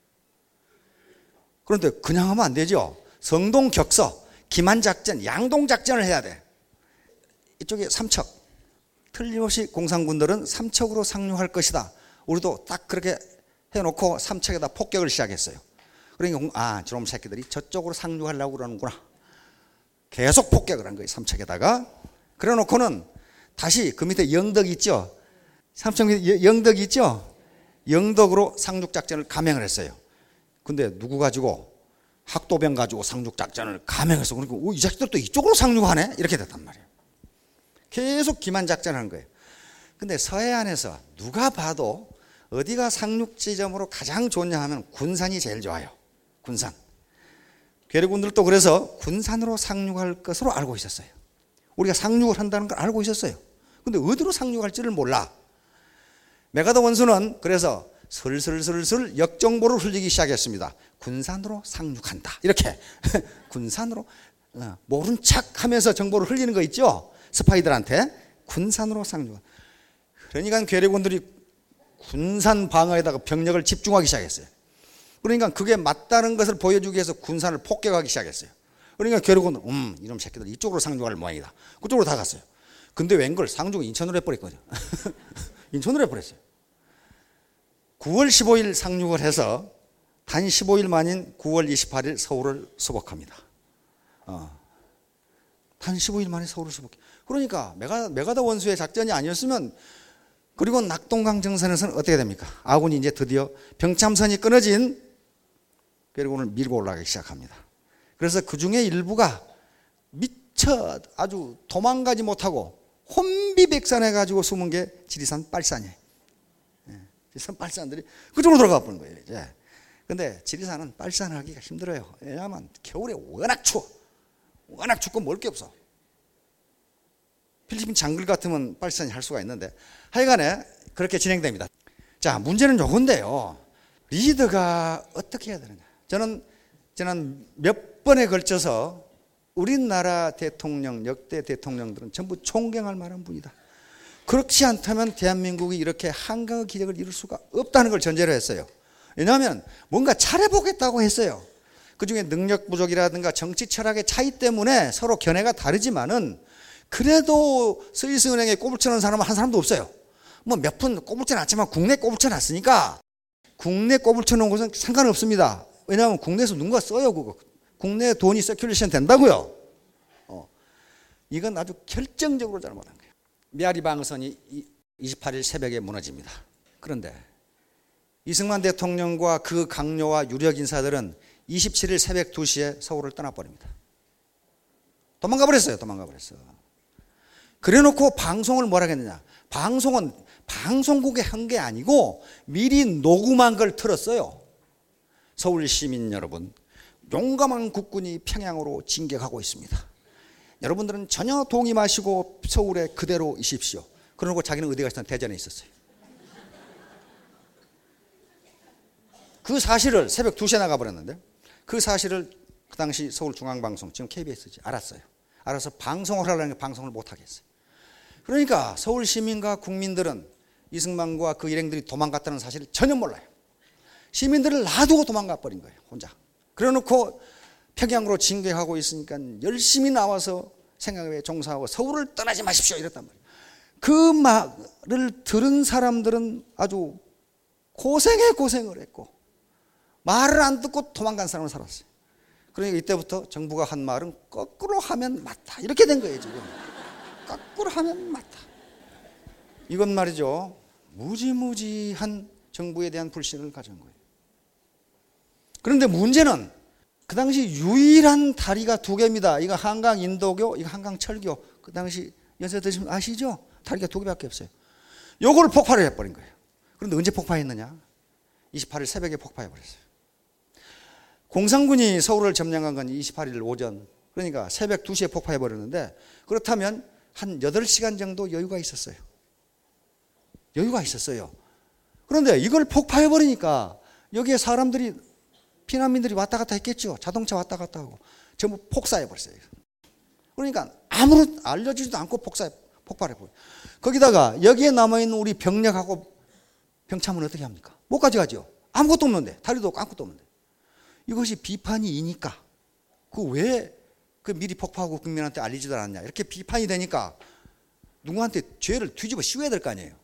그런데 그냥 하면 안 되죠. 성동 격서, 기만작전, 양동작전을 해야 돼. 이쪽에 삼척. 틀림없이 공산군들은 삼척으로 상륙할 것이다. 우리도 딱 그렇게 해놓고 삼척에다 폭격을 시작했어요. 그러니까 아, 저놈 새끼들이 저쪽으로 상륙하려고 그러는구나. 계속 폭격을 한 거예요, 삼척에다가. 그래 놓고는 다시 그 밑에 영덕 있죠? 삼척 밑에 영덕 있죠? 영덕으로 상륙작전을 감행을 했어요. 근데 누구 가지고? 학도병 가지고 상륙작전을 감행해서, 그러니까 오, 이 자식들 또 이쪽으로 상륙하네? 이렇게 됐단 말이에요. 계속 기만작전을 한 거예요. 근데 서해안에서 누가 봐도 어디가 상륙 지점으로 가장 좋냐 하면 군산이 제일 좋아요. 군산. 괴뢰군들도 그래서 군산으로 상륙할 것으로 알고 있었어요. 우리가 상륙을 한다는 걸 알고 있었어요. 근데 어디로 상륙할지를 몰라. 메가더 원수는 그래서 슬슬슬슬 역정보를 흘리기 시작했습니다. 군산으로 상륙한다. 이렇게 군산으로 모른 척하면서 정보를 흘리는 거 있죠. 스파이들한테 군산으로 상륙. 그러니까 괴뢰군들이 군산 방어에다가 병력을 집중하기 시작했어요. 그러니까 그게 맞다는 것을 보여주기 위해서 군산을 폭격하기 시작했어요. 그러니까 괴뢰군은 음 이놈 새끼들 이쪽으로 상륙할 모양이다. 그쪽으로 다 갔어요. 근데 웬걸 상륙을 인천으로 해버렸거든요. 인천으로 해버렸어요. 구월 십오일 상륙을 해서 단 십오 일 만인 구월 이십팔일 서울을 수복합니다. 어. 단 십오 일 만에 서울을 수복해. 그러니까 메가, 메가더 원수의 작전이 아니었으면, 그리고 낙동강 정선에서는 어떻게 됩니까? 아군이 이제 드디어 병참선이 끊어진 괴뢰군을 밀고 올라가기 시작합니다. 그래서 그 중에 일부가 미처 아주 도망가지 못하고 혼비백산해가지고 숨은 게 지리산 빨산이에요. 지리산 빨산들이 그쪽으로 들어가 버린 거예요. 이제. 근데 지리산은 빨산하기가 힘들어요. 왜냐하면 겨울에 워낙 추워. 워낙 춥고 먹을 게 없어. 필리핀 장글 같으면 빨산이 할 수가 있는데, 하여간에 그렇게 진행됩니다. 자, 문제는 요건데요. 리더가 어떻게 해야 되느냐. 저는 지난 몇 번에 걸쳐서 우리나라 대통령, 역대 대통령들은 전부 존경할 만한 분이다. 그렇지 않다면 대한민국이 이렇게 한강의 기적을 이룰 수가 없다는 걸 전제로 했어요. 왜냐하면 뭔가 잘해보겠다고 했어요. 그중에 능력 부족이라든가 정치 철학의 차이 때문에 서로 견해가 다르지만은 그래도 스위스 은행에 꼬불쳐 놓은 사람은 한 사람도 없어요. 뭐 몇 푼 꼬불쳐 놨지만 국내 꼬불쳐 놨으니까 국내 꼬불쳐 놓은 것은 상관없습니다. 왜냐하면 국내에서 누군가 써요. 그거. 국내 돈이 서큘레이션 된다고요. 어. 이건 아주 결정적으로 잘못한 거예요. 메아리 방어선이 이십팔일 새벽에 무너집니다. 그런데 이승만 대통령과 그 강요와 유력 인사들은 이십칠일 새벽 두 시에 서울을 떠나버립니다. 도망가 버렸어요. 도망가 버렸어. 그래놓고 방송을 뭐라 했느냐. 방송은 방송국에 한 게 아니고 미리 녹음한 걸 틀었어요. 서울 시민 여러분, 용감한 국군이 평양으로 진격하고 있습니다. 여러분들은 전혀 동의 마시고 서울에 그대로 있십시오. 그러고 자기는 어디 갔을 때 대전에 있었어요. 그 사실을 새벽 두 시에 나가버렸는데, 그 사실을 그 당시 서울중앙방송, 지금 케이비에스지, 알았어요. 알아서 방송을 하려는 게 방송을 못하게 했어요. 그러니까 서울 시민과 국민들은 이승만과 그 일행들이 도망갔다는 사실을 전혀 몰라요. 시민들을 놔두고 도망가 버린 거예요. 혼자. 그래놓고 평양으로 진격하고 있으니까 열심히 나와서 생각에 종사하고 서울을 떠나지 마십시오 이랬단 말이에요. 그 말을 들은 사람들은 아주 고생에 고생을 했고 말을 안 듣고 도망간 사람은 살았어요. 그러니까 이때부터 정부가 한 말은 거꾸로 하면 맞다. 이렇게 된 거예요 지금. 거꾸로 하면 맞다. 이건 말이죠. 무지무지한 정부에 대한 불신을 가진 거예요. 그런데 문제는 그 당시 유일한 다리가 두 개입니다. 이거 한강 인도교, 이거 한강 철교. 그 당시 연세 드시면 아시죠? 다리가 두 개밖에 없어요. 요거를 폭발을 해버린 거예요. 그런데 언제 폭파했느냐? 이십팔일 새벽에 폭파해버렸어요. 공산군이 서울을 점령한 건 이십팔일 오전, 그러니까 새벽 두 시에 폭파해버렸는데, 그렇다면 한 여덟 시간 정도 여유가 있었어요. 여유가 있었어요. 그런데 이걸 폭파해버리니까 여기에 사람들이, 피난민들이 왔다 갔다 했겠죠. 자동차 왔다 갔다 하고 전부 폭사해버렸어요. 그러니까 아무런 알려주지도 않고 폭사, 폭발해버려요. 거기다가 여기에 남아있는 우리 병력하고 병참은 어떻게 합니까? 못 가져가죠. 아무것도 없는데, 다리도 없고 아무것도 없는데. 이것이 비판이 이니까 그 왜 그 미리 폭파하고 국민한테 알리지도 않았냐, 이렇게 비판이 되니까 누구한테 죄를 뒤집어 씌워야 될 거 아니에요.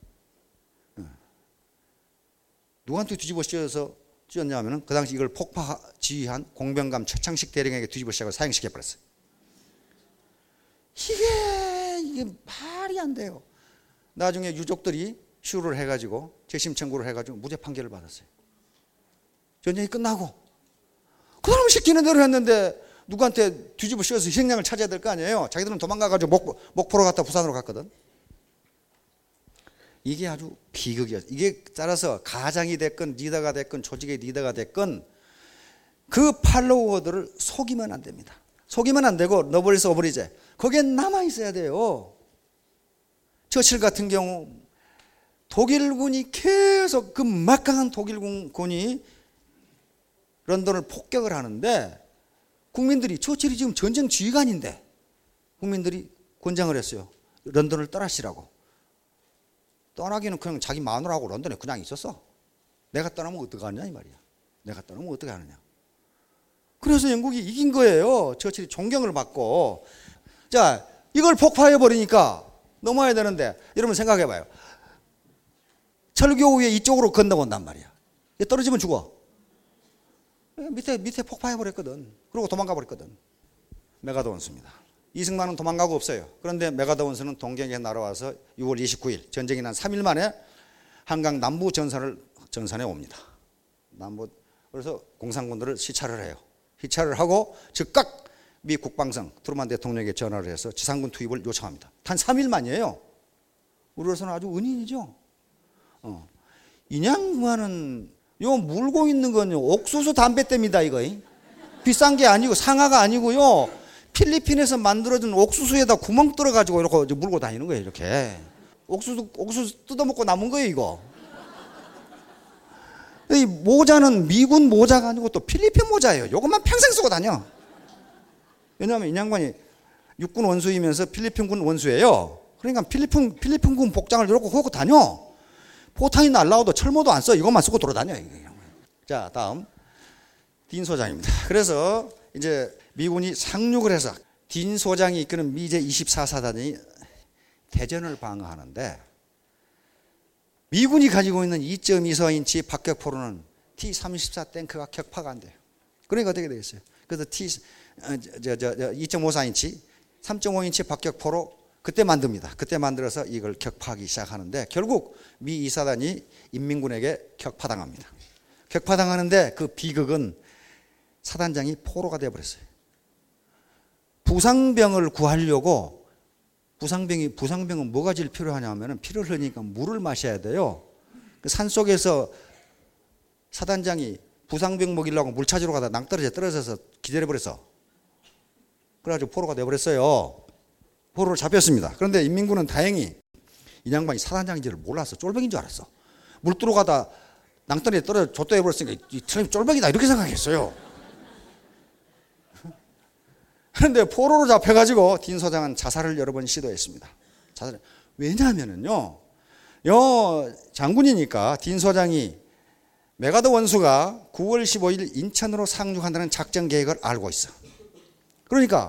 누구한테 뒤집어 씌워서 씌웠냐 하면은 그 당시 이걸 폭파 지휘한 공병감 최창식 대령에게 뒤집어 씌워서 사형시켜 버렸어요. 이게 이게 말이 안 돼요. 나중에 유족들이 시우를 해가지고 재심 청구를 해가지고 무죄 판결을 받았어요. 전쟁이 끝나고 그 사람 시키는 대로 했는데 누구한테 뒤집어 씌워서 희생양을 찾아야 될 거 아니에요. 자기들은 도망가가지고 목, 목포로 갔다 부산으로 갔거든. 이게 아주 비극이었어요. 이게 따라서 가장이 됐건 리더가 됐건 조직의 리더가 됐건 그 팔로워들을 속이면 안 됩니다. 속이면 안 되고 너블리스 오브리제 거기에 남아 있어야 돼요. 처칠 같은 경우 독일군이 계속 그 막강한 독일군이 런던을 폭격을 하는데 국민들이 처칠이 지금 전쟁 지휘관인데 국민들이 권장을 했어요. 런던을 떠나시라고. 떠나기는 그냥 자기 마누라하고 런던에 그냥 있었어. 내가 떠나면 어떡하느냐 이 말이야. 내가 떠나면 어떻게 하느냐. 그래서 영국이 이긴 거예요. 처칠이 존경을 받고. 자, 이걸 폭파해 버리니까 넘어야 되는데 여러분 생각해 봐요. 철교 위에 이쪽으로 건너온단 말이야. 떨어지면 죽어. 밑에 밑에 폭파해 버렸거든. 그리고 도망가 버렸거든. 메가더 원수입니다. 이승만은 도망가고 없어요. 그런데 메가더 원수는 동경에 날아와서 유월 이십구일 전쟁이 난 삼 일 만에 한강 남부 전선을 전선에 옵니다. 남부 그래서 공산군들을 시찰을 해요. 시찰을 하고 즉각 미 국방성 트루만 대통령에게 전화를 해서 지상군 투입을 요청합니다. 단 삼 일 만이에요. 우리로서는 아주 은인이죠. 어. 인양만은 요 물고 있는 건 옥수수 담뱃대입니다. 이거 비싼 게 아니고 상하가 아니고요. 필리핀에서 만들어준 옥수수에다 구멍 뚫어가지고 이렇게 물고 다니는 거예요. 이렇게 옥수수 옥수수 뜯어먹고 남은 거예요. 이거. 이 모자는 미군 모자가 아니고 또 필리핀 모자예요. 이것만 평생 쓰고 다녀. 왜냐하면 이 양반이 육군 원수이면서 필리핀군 원수예요. 그러니까 필리핀 필리핀군 복장을 이렇게 하고 다녀. 포탄이 날라와도 철모도 안 써. 이것만 쓰고 돌아다녀. 자, 다음 딘 소장입니다. 그래서 이제 미군이 상륙을 해서 딘 소장이 이끄는 미 제이십사 사단이 대전을 방어하는데 미군이 가지고 있는 이 점 이사 인치 박격포로는 티 삼십사 탱크가 격파가 안 돼요. 그러니까 어떻게 되겠어요? 그래서 T 저, 저, 저 이 점 오사 인치, 삼 점 오 인치 박격포로 그때 만듭니다. 그때 만들어서 이걸 격파하기 시작하는데 결국 미 이 사단이 인민군에게 격파당합니다. 격파당하는데 그 비극은 사단장이 포로가 되어버렸어요. 부상병을 구하려고 부상병이 부상병은 뭐가 제일 필요하냐면은 피를 흘리니까 물을 마셔야 돼요. 그 산속에서 사단장이 부상병 먹이려고 물 찾으러 가다 낭떠러지에 떨어져서 기절해버렸어. 그래가지고 포로가 되어버렸어요. 포로를 잡혔습니다. 그런데 인민군은 다행히 이 양반이 사단장인지를 몰랐어. 쫄병인 줄 알았어. 물 뚫어 가다 낭떠러지에 떨어져 좆도해버렸으니까 이 사람이 쫄병이다 이렇게 생각했어요. 그런데 포로로 잡혀가지고 딘 소장은 자살을 여러 번 시도했습니다. 자살. 왜냐하면은요, 요 장군이니까 딘 소장이 메가더 원수가 구월 십오일 인천으로 상륙한다는 작전 계획을 알고 있어. 그러니까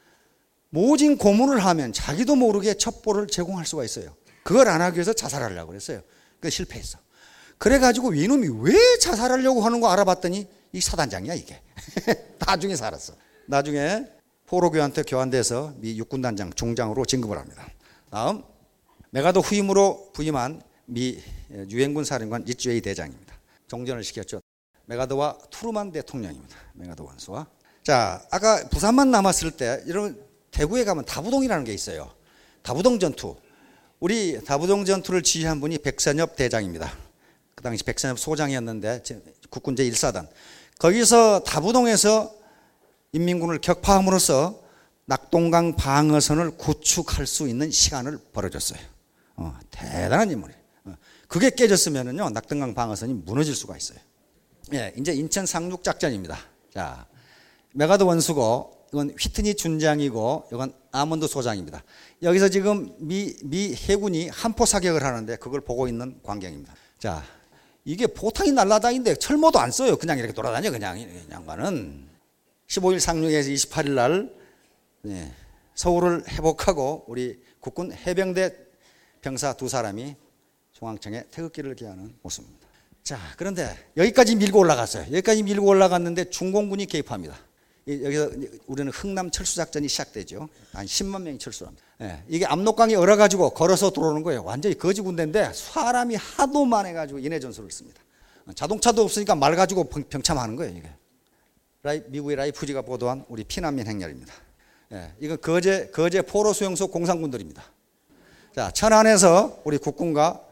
모진 고문을 하면 자기도 모르게 첩보를 제공할 수가 있어요. 그걸 안 하기 위해서 자살하려고 그랬어요. 그 실패했어. 그래가지고 이놈이 왜 자살하려고 하는 거 알아봤더니 이 사단장이야 이게. 나중에 살았어. 나중에 포로교한테 교환돼서 미 육군단장 중장으로 진급을 합니다. 다음 메가더 후임으로 부임한 미 유엔군 사령관 리츠웨이 대장입니다. 종전을 시켰죠. 메가더와 트루만 대통령입니다. 메가더 원수와. 자, 아까 부산만 남았을 때 이런 대구에 가면 다부동이라는 게 있어요. 다부동 전투. 우리 다부동 전투를 지휘한 분이 백선엽 대장입니다. 그 당시 백선엽 소장이었는데 국군 제일 사단. 거기서 다부동에서 인민군을 격파함으로써 낙동강 방어선을 구축할 수 있는 시간을 벌어줬어요. 어, 대단한 인물이에요. 어, 그게 깨졌으면은요, 낙동강 방어선이 무너질 수가 있어요. 예, 이제 인천 상륙 작전입니다. 자, 메가더 원수고, 이건 휘트니 준장이고, 이건 아몬드 소장입니다. 여기서 지금 미, 미 해군이 한포 사격을 하는데 그걸 보고 있는 광경입니다. 자, 이게 포탄이 날아다니는데 철모도 안 써요. 그냥 이렇게 돌아다녀, 그냥, 양반은. 십오일 상륙에서 이십팔일 날 네, 서울을 회복하고 우리 국군 해병대 병사 두 사람이 중앙청에 태극기를 기하는 모습입니다. 자, 그런데 여기까지 밀고 올라갔어요. 여기까지 밀고 올라갔는데 중공군이 개입합니다. 여기서 우리는 흥남 철수작전이 시작되죠. 한 십만 명이 철수합니다. 네, 이게 압록강이 얼어가지고 걸어서 들어오는 거예요. 완전히 거지 군대인데 사람이 하도 많아가지고 인해 전술을 씁니다. 자동차도 없으니까 말 가지고 병참하는 거예요. 이게. 라이, 미국의 라이프지가 보도한 우리 피난민 행렬입니다. 예, 이건 거제, 거제 포로 수용소 공산군들입니다. 자, 천안에서 우리 국군과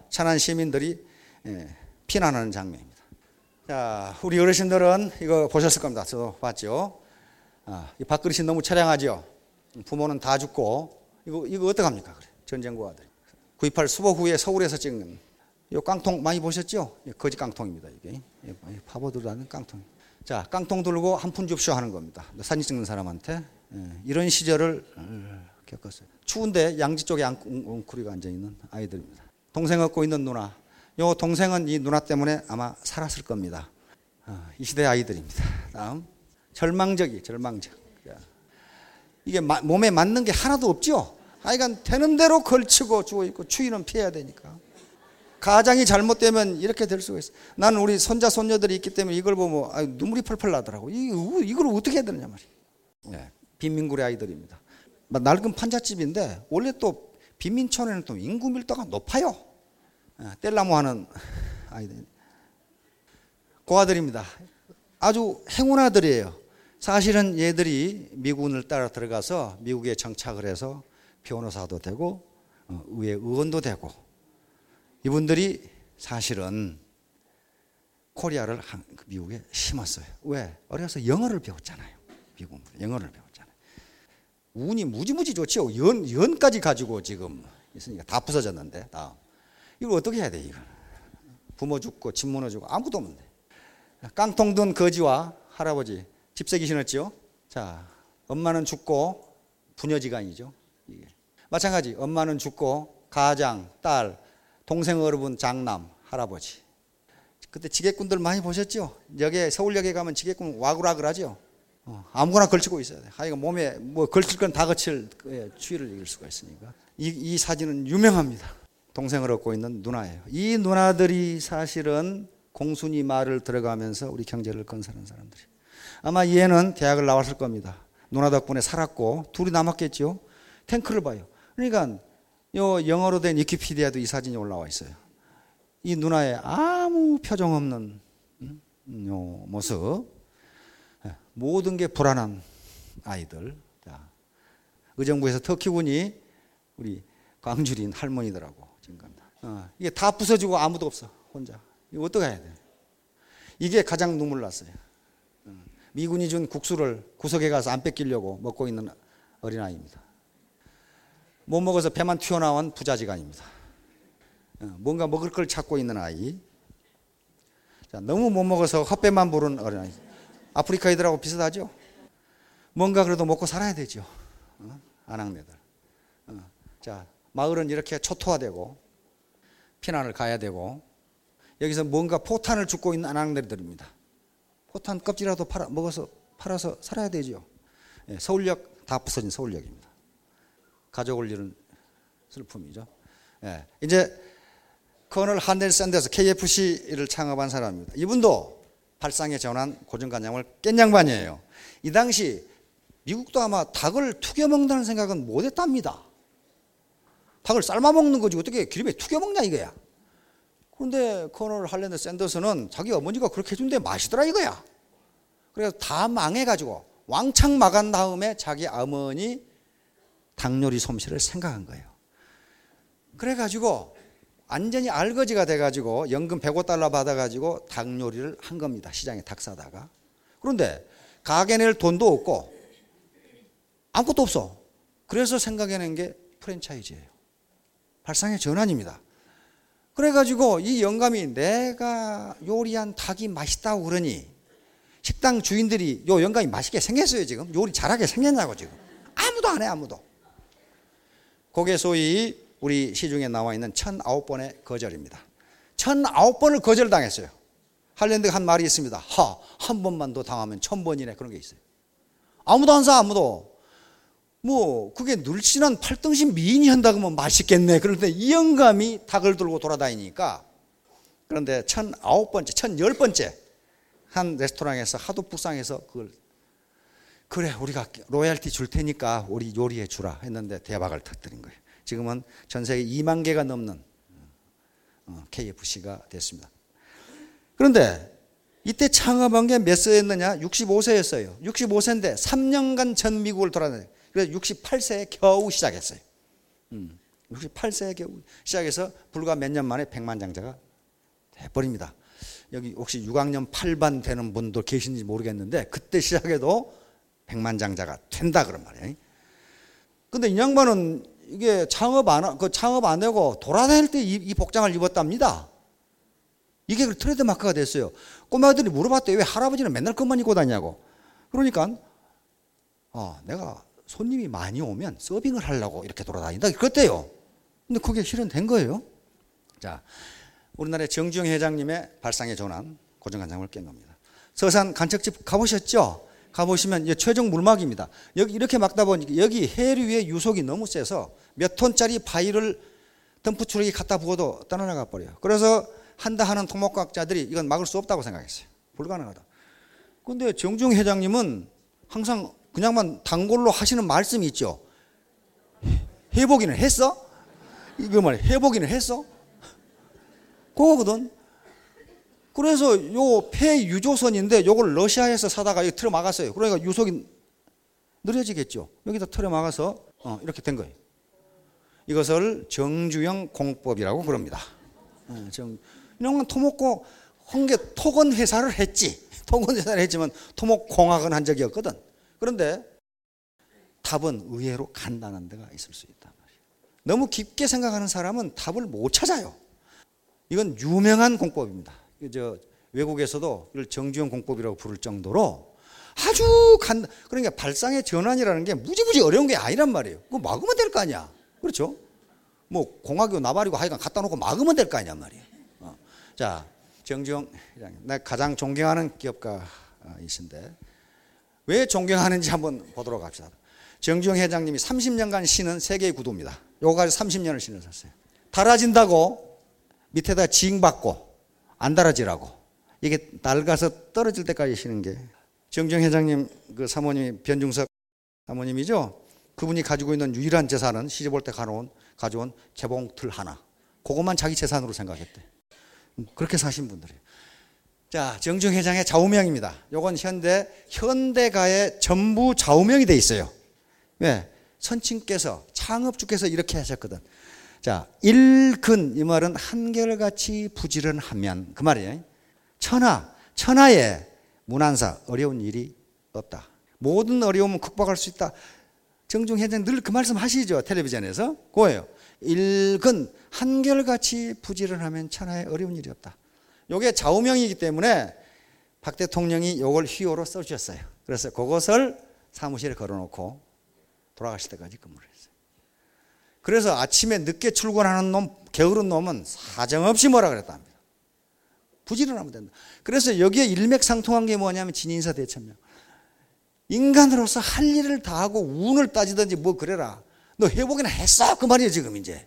천안 시민들이 피난하는 장면입니다. 자, 우리 어르신들은 이거 보셨을 겁니다. 저도 봤죠. 아, 이 밥그릇이 너무 처량하죠. 부모는 다 죽고 이거 이거 어떡합니까? 그래. 전쟁과 아들. 구이팔 수복 후에 서울에서 찍는 이 깡통 많이 보셨죠? 거지 깡통입니다. 이게 바보들 하는 깡통. 자, 깡통 들고 한 푼 줍쇼 하는 겁니다. 사진 찍는 사람한테 이런 시절을 겪었어요. 추운데 양지 쪽에 웅크리고 앉아 있는 아이들입니다. 동생 얻고 있는 누나. 요 동생은 이 누나 때문에 아마 살았을 겁니다. 이 시대 아이들입니다. 다음 절망적이 절망적. 이게 몸에 맞는 게 하나도 없죠. 하여간 되는 대로 걸치고 죽어 있고 추위는 피해야 되니까. 가장이 잘못되면 이렇게 될 수가 있어요. 나는 우리 손자 손녀들이 있기 때문에 이걸 보면 아, 눈물이 펄펄 나더라고. 이, 이걸 어떻게 해야 되느냐 말이에요. 네, 빈민굴의 아이들입니다. 낡은 판잣집인데 원래 또 빈민촌에는 또 인구 밀도가 높아요. 뗄나무 하는 아이들. 고아들입니다. 아주 행운 아들이에요. 사실은 얘들이 미군을 따라 들어가서 미국에 정착을 해서 변호사도 되고 의회 의원도 되고 이분들이 사실은 코리아를 미국에 심었어요. 왜? 어려서 영어를 배웠잖아요. 미국 영어를 배웠잖아요. 운이 무지무지 좋죠. 연, 연까지 가지고 지금 있으니까 다 부서졌는데 다음. 이걸 어떻게 해야 돼 이걸? 부모 죽고 집 무너지고 아무도 없는데. 깡통 든 거지와 할아버지 집세기 신었죠. 자, 엄마는 죽고 부녀지간이죠. 이게. 마찬가지 엄마는 죽고 가장, 딸, 동생 어른, 장남, 할아버지. 그때 지게꾼들 많이 보셨죠? 여기에 서울역에 가면 지게꾼 와글와글 하죠. 어, 아무거나 걸치고 있어야 돼. 하여간 몸에 뭐 걸칠 건 다 걸칠 추위를 이길 수가 있으니까. 이, 이 사진은 유명합니다. 동생을 얻고 있는 누나예요. 이 누나들이 사실은 공순이 말을 들어가면서 우리 경제를 건설한 사람들이. 아마 얘는 대학을 나왔을 겁니다. 누나 덕분에 살았고 둘이 남았겠죠. 탱크를 봐요. 그러니까 요 영어로 된 위키피디아도 이 사진이 올라와 있어요. 이 누나의 아무 표정 없는 요 모습, 모든 게 불안한 아이들. 자, 의정부에서 터키군이 우리 광주린 할머니들하고 지금 갑니다. 어, 이게 다 부서지고 아무도 없어 혼자. 이거 어떻게 해야 돼? 이게 가장 눈물 났어요. 미군이 준 국수를 구석에 가서 안 뺏기려고 먹고 있는 어린아이입니다. 못 먹어서 배만 튀어나온 부자지간입니다. 뭔가 먹을 걸 찾고 있는 아이. 자, 너무 못 먹어서 헛배만 부른 어린아이. 아프리카이들하고 비슷하죠? 뭔가 그래도 먹고 살아야 되죠. 어? 아낙네들. 어. 자, 마을은 이렇게 초토화되고 피난을 가야 되고 여기서 뭔가 포탄을 줍고 있는 아낙네들입니다. 포탄 껍질이라도 팔아, 먹어서 팔아서 살아야 되죠. 예, 서울역 다 부서진 서울역입니다. 가족을 잃은 슬픔이죠. 예, 이제 커널 한델 샌더스 케이에프씨를 창업한 사람입니다. 이분도 발상의 전환 고정관념을 깬 양반이에요. 이 당시 미국도 아마 닭을 튀겨 먹는다는 생각은 못했답니다. 닭을 삶아 먹는 거지 어떻게 기름에 튀겨 먹냐 이거야. 그런데 커널 할랜드 샌더스는 자기 어머니가 그렇게 해준데 맛있더라 이거야. 그래서 다 망해가지고 왕창 망한 다음에 자기 어머니 닭요리 솜씨를 생각한 거예요. 그래가지고 완전히 알거지가 돼가지고 연금 백오 달러 받아가지고 닭요리를 한 겁니다. 시장에 닭 사다가. 그런데 가게 낼 돈도 없고 아무것도 없어. 그래서 생각해낸 게 프랜차이즈예요. 발상의 전환입니다. 그래가지고 이 영감이 내가 요리한 닭이 맛있다고 그러니 식당 주인들이 요 영감이 맛있게 생겼어요. 지금 요리 잘하게 생겼냐고 지금. 아무도 안 해 아무도. 그게 소위 우리 시중에 나와 있는 천아홉 번의 거절입니다. 천아홉 번을 거절당했어요. 할랜드가 한 말이 있습니다. 하, 한 번만 더 당하면 천 번이네. 그런 게 있어요. 아무도 안 사, 아무도. 뭐, 그게 늘씬한 팔등신 미인이 한다고 하면 맛있겠네. 그런데 이 영감이 닭을 들고 돌아다니니까. 그런데 천아홉 번째, 천열 번째 한 레스토랑에서 하도 불쌍해서 그걸 그래, 우리가 로얄티 줄 테니까 우리 요리해 주라 했는데 대박을 터뜨린 거예요. 지금은 전 세계 이만 개가 넘는 케이에프씨가 됐습니다. 그런데 이때 창업한 게 몇 세였느냐? 육십오 세였어요. 육십오 세인데 삼 년간 전 미국을 돌아다녔어요. 그래서 육십팔 세에 겨우 시작했어요. 음. 육십팔 세에 겨우 시작해서 불과 몇 년 만에 백만 장자가 돼버립니다. 여기 혹시 육 학년 팔 반 되는 분도 계신지 모르겠는데 그때 시작해도 백만 장자가 된다 그런 말이에요. 근데 이 양반은 이게 창업 안, 그 창업 안 하고 돌아다닐 때 이, 이 복장을 입었답니다. 이게 그 트레이드 마크가 됐어요. 꼬마들이 물어봤대요. 왜 할아버지는 맨날 그것만 입고 다니냐고. 그러니까 어, 내가 손님이 많이 오면 서빙을 하려고 이렇게 돌아다닌다. 그랬대요. 근데 그게 실현된 거예요. 자, 우리나라의 정주영 회장님의 발상에 전한 고정관념을 깬 겁니다. 서산 간척집 가보셨죠? 가보시면 이제 최종 물막입니다. 여기 이렇게 막다 보니까 여기 해류의 유속이 너무 세서 몇 톤짜리 바위를 덤프트럭이 갖다 부어도 떠나가 버려요. 그래서 한다 하는 토목과학자들이 이건 막을 수 없다고 생각했어요. 불가능하다. 그런데 정주영 회장님은 항상 그냥만 단골로 하시는 말씀이 있죠. 해보기는 했어? 이거 말이야. 해보기는 했어? 그거거든. 그래서 요 폐유조선인데 요걸 러시아에서 사다가 여기 틀어 막았어요. 그러니까 유속이 느려지겠죠. 여기다 틀어 막아서 어, 이렇게 된 거예요. 이것을 정주영 공법이라고 부릅니다. 어, 정, 이런 토목고 홍계 토건 회사를 했지. 토건 회사를 했지만 토목공학은 한 적이 없거든. 그런데 답은 의외로 간단한 데가 있을 수 있단 말이에요. 너무 깊게 생각하는 사람은 답을 못 찾아요. 이건 유명한 공법입니다. 저 외국에서도 이걸 정주영 공법이라고 부를 정도로 아주 간, 그러니까 발상의 전환이라는 게 무지무지 어려운 게 아니란 말이에요. 그거 막으면 될 거 아니야. 그렇죠? 뭐 공학이고 나발이고 하여간 갖다 놓고 막으면 될 거 아니냐 말이에요. 어. 자, 정주영 회장님, 내가 가장 존경하는 기업가이신데 왜 존경하는지 한번 보도록 합시다. 정주영 회장님이 삼십 년간 신은 세계의 구도입니다. 요거 가지고 삼십 년을 신을 샀어요. 달아진다고 밑에다 징받고 안 달아지라고. 이게 낡아서 떨어질 때까지 신은 게. 정주영 회장님 그 사모님이 변중석 사모님이죠. 그분이 가지고 있는 유일한 재산은 시집 올 때 가져온, 가져온 개봉틀 하나. 그것만 자기 재산으로 생각했대. 그렇게 사신 분들이에요. 자, 정주영 회장의 좌우명입니다. 요건 현대, 현대가의 전부 좌우명이 돼 있어요. 왜? 선친께서, 창업주께서 이렇게 하셨거든. 자, 일근, 이 말은 한결같이 부지런하면, 그 말이에요. 천하, 천하에 문안사, 어려운 일이 없다. 모든 어려움은 극복할 수 있다. 정주영 회장 늘 그 말씀 하시죠. 텔레비전에서. 그거예요. 일근, 한결같이 부지런하면 천하에 어려운 일이 없다. 요게 좌우명이기 때문에 박 대통령이 요걸 휘호로 써주셨어요. 그래서 그것을 사무실에 걸어놓고 돌아가실 때까지 근무를 했어요. 그래서 아침에 늦게 출근하는 놈, 게으른 놈은 사정없이 뭐라 그랬답니다. 부지런하면 된다. 그래서 여기에 일맥상통한 게 뭐냐면 진인사 대천명. 인간으로서 할 일을 다 하고 운을 따지든지 뭐 그래라. 너 해보기나 했어. 그 말이에요 지금 이제.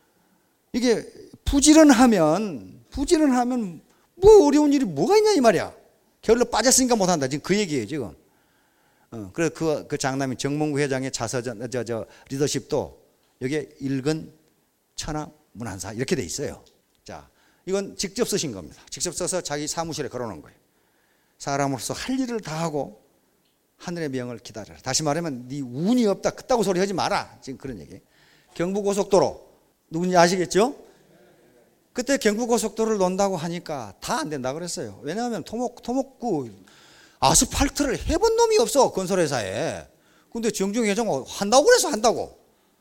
이게 부지런하면 부지런하면 뭐 어려운 일이 뭐가 있냐 이 말이야. 게을러 빠졌으니까 못한다. 지금 그 얘기예요 지금. 어, 그래서 그, 그 장남이 정몽구 회장의 자서전, 저, 저 리더십도 여기에 일근 천하 문안사 이렇게 돼 있어요. 자, 이건 직접 쓰신 겁니다. 직접 써서 자기 사무실에 걸어놓은 거예요. 사람으로서 할 일을 다 하고 하늘의 명을 기다려라. 다시 말하면 네 운이 없다. 그따구 소리 하지 마라. 지금 그런 얘기. 경부고속도로 누군지 아시겠죠? 그때 경부고속도로를 논다고 하니까 다 안 된다 그랬어요. 왜냐하면 토목, 토목구 아스팔트를 해본 놈이 없어. 건설회사에. 근데 정주영 회장은 한다고 그래서 한다고.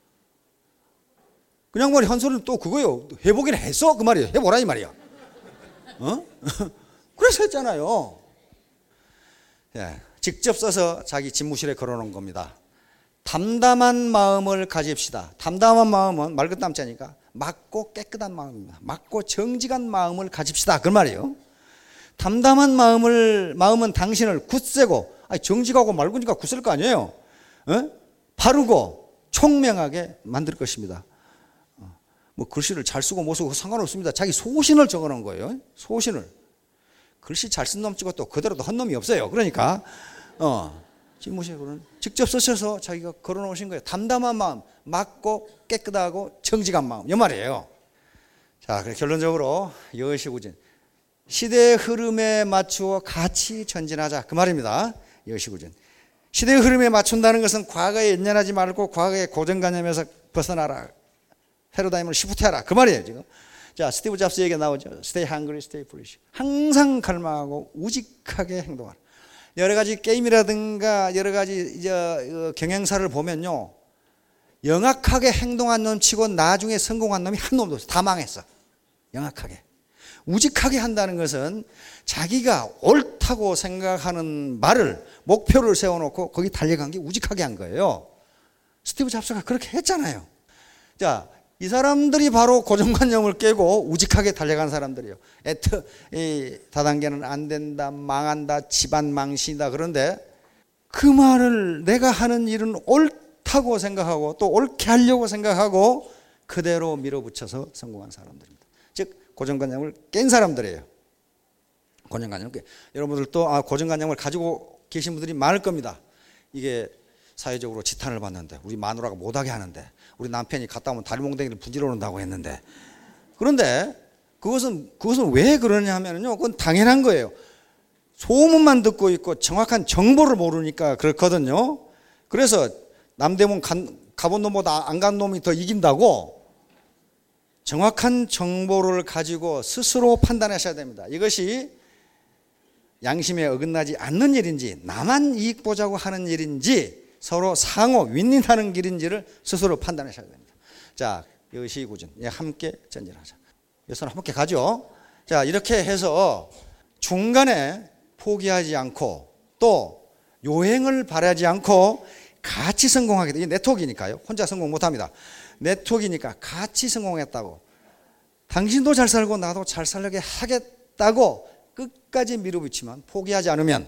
그냥 말이 한 소리는 또 그거예요. 해보긴 했어. 그 말이에요. 해보라 이 말이야. 어? 그래서 했잖아요. 예, 직접 써서 자기 집무실에 걸어놓은 겁니다. 담담한 마음을 가집시다. 담담한 마음은 말 그대로 담자니까 맑고 깨끗한 마음입니다. 맑고 정직한 마음을 가집시다. 그 말이에요. 담담한 마음을, 마음은 당신을 굳세고, 아니 정직하고 맑으니까 굳셀 거 아니에요. 어? 바르고 총명하게 만들 것입니다. 어, 뭐 글씨를 잘 쓰고 못 쓰고 상관없습니다. 자기 소신을 적어 놓은 거예요. 소신을. 글씨 잘 쓴 놈 찍고 또 그대로도 한 놈이 없어요. 그러니까, 어, 집무실에는 직접 쓰셔서 자기가 걸어 놓으신 거예요. 담담한 마음, 맑고 깨끗하고 정직한 마음. 이 말이에요. 자, 그래서 결론적으로 여의시구진. 시대의 흐름에 맞추어 같이 전진하자. 그 말입니다. 여의시구진. 시대의 흐름에 맞춘다는 것은 과거에 연연하지 말고 과거의 고정관념에서 벗어나라. 패러다임을 시프트하라 그 말이에요 지금. 자, 스티브 잡스 얘기 나오죠. Stay hungry, stay foolish. 항상 갈망하고 우직하게 행동하라. 여러 가지 게임이라든가 여러 가지 이제 경영사를 보면요, 영악하게 행동한 놈 치고 나중에 성공한 놈이 한 놈도 없어. 다 망했어. 영악하게. 우직하게 한다는 것은 자기가 옳다고 생각하는 말을, 목표를 세워놓고 거기 달려간 게 우직하게 한 거예요. 스티브 잡스가 그렇게 했잖아요. 자, 이 사람들이 바로 고정관념을 깨고 우직하게 달려간 사람들이에요. 에트, 이 다단계는 안 된다, 망한다, 집안 망신이다. 그런데 그 말을 내가 하는 일은 옳다고 생각하고 또 옳게 하려고 생각하고 그대로 밀어붙여서 성공한 사람들입니다. 즉 고정관념을 깬 사람들이에요. 고정관념을 깨. 여러분들도 아, 고정관념을 가지고 계신 분들이 많을 겁니다. 이게 사회적으로 지탄을 받는데, 우리 마누라가 못하게 하는데, 우리 남편이 갔다 오면 다리몽댕이를 분지러 온다고 했는데, 그런데 그것은 그것은 왜 그러냐 하면요, 그건 당연한 거예요. 소문만 듣고 있고 정확한 정보를 모르니까 그렇거든요. 그래서 남대문 가본 놈보다 안 간 놈이 더 이긴다고 정확한 정보를 가지고 스스로 판단하셔야 됩니다. 이것이 양심에 어긋나지 않는 일인지, 나만 이익 보자고 하는 일인지, 서로 상호 윈윈하는 길인지를 스스로 판단하셔야 됩니다. 자, 여시구준, 함께 전진하자. 여기서는 함께 가죠. 자, 이렇게 해서 중간에 포기하지 않고 또 요행을 바라지 않고 같이 성공하겠다. 이게 네트워크니까요. 혼자 성공 못합니다. 네트워크니까 같이 성공했다고, 당신도 잘 살고 나도 잘 살게 하겠다고 끝까지 밀어붙이면, 포기하지 않으면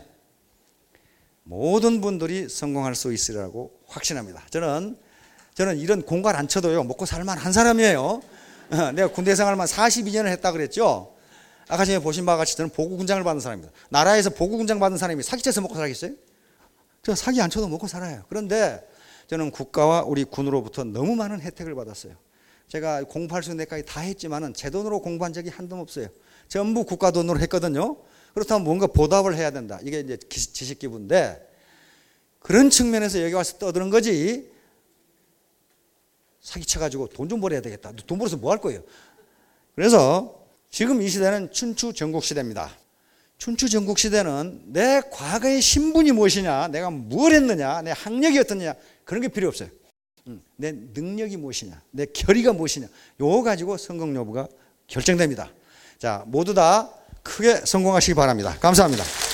모든 분들이 성공할 수 있으리라고 확신합니다. 저는 저는 이런 공갈 안 쳐도요 먹고 살만 한 사람이에요. 내가 군대 생활만 사십이 년을 했다 그랬죠. 아까 전에 보신 바와 같이 저는 보고군장을 받은 사람입니다. 나라에서 보고군장 받은 사람이 사기쳐서 먹고 살겠어요? 저 사기 안 쳐도 먹고 살아요. 그런데 저는 국가와 우리 군으로부터 너무 많은 혜택을 받았어요. 제가 공부할 수 있는 데까지 다 했지만은 제 돈으로 공부한 적이 한도 없어요. 전부 국가 돈으로 했거든요. 그렇다면 뭔가 보답을 해야 된다. 이게 이제 지식기부인데, 그런 측면에서 여기 와서 떠드는 거지, 사기쳐가지고 돈 좀 벌어야 되겠다. 돈 벌어서 뭐 할 거예요? 그래서 지금 이 시대는 춘추 전국시대입니다. 춘추 전국시대는 내 과거의 신분이 무엇이냐, 내가 뭘 했느냐, 내 학력이 어떻느냐, 그런 게 필요 없어요. 내 능력이 무엇이냐, 내 결의가 무엇이냐, 요거 가지고 성공 여부가 결정됩니다. 자, 모두 다 크게 성공하시기 바랍니다. 감사합니다.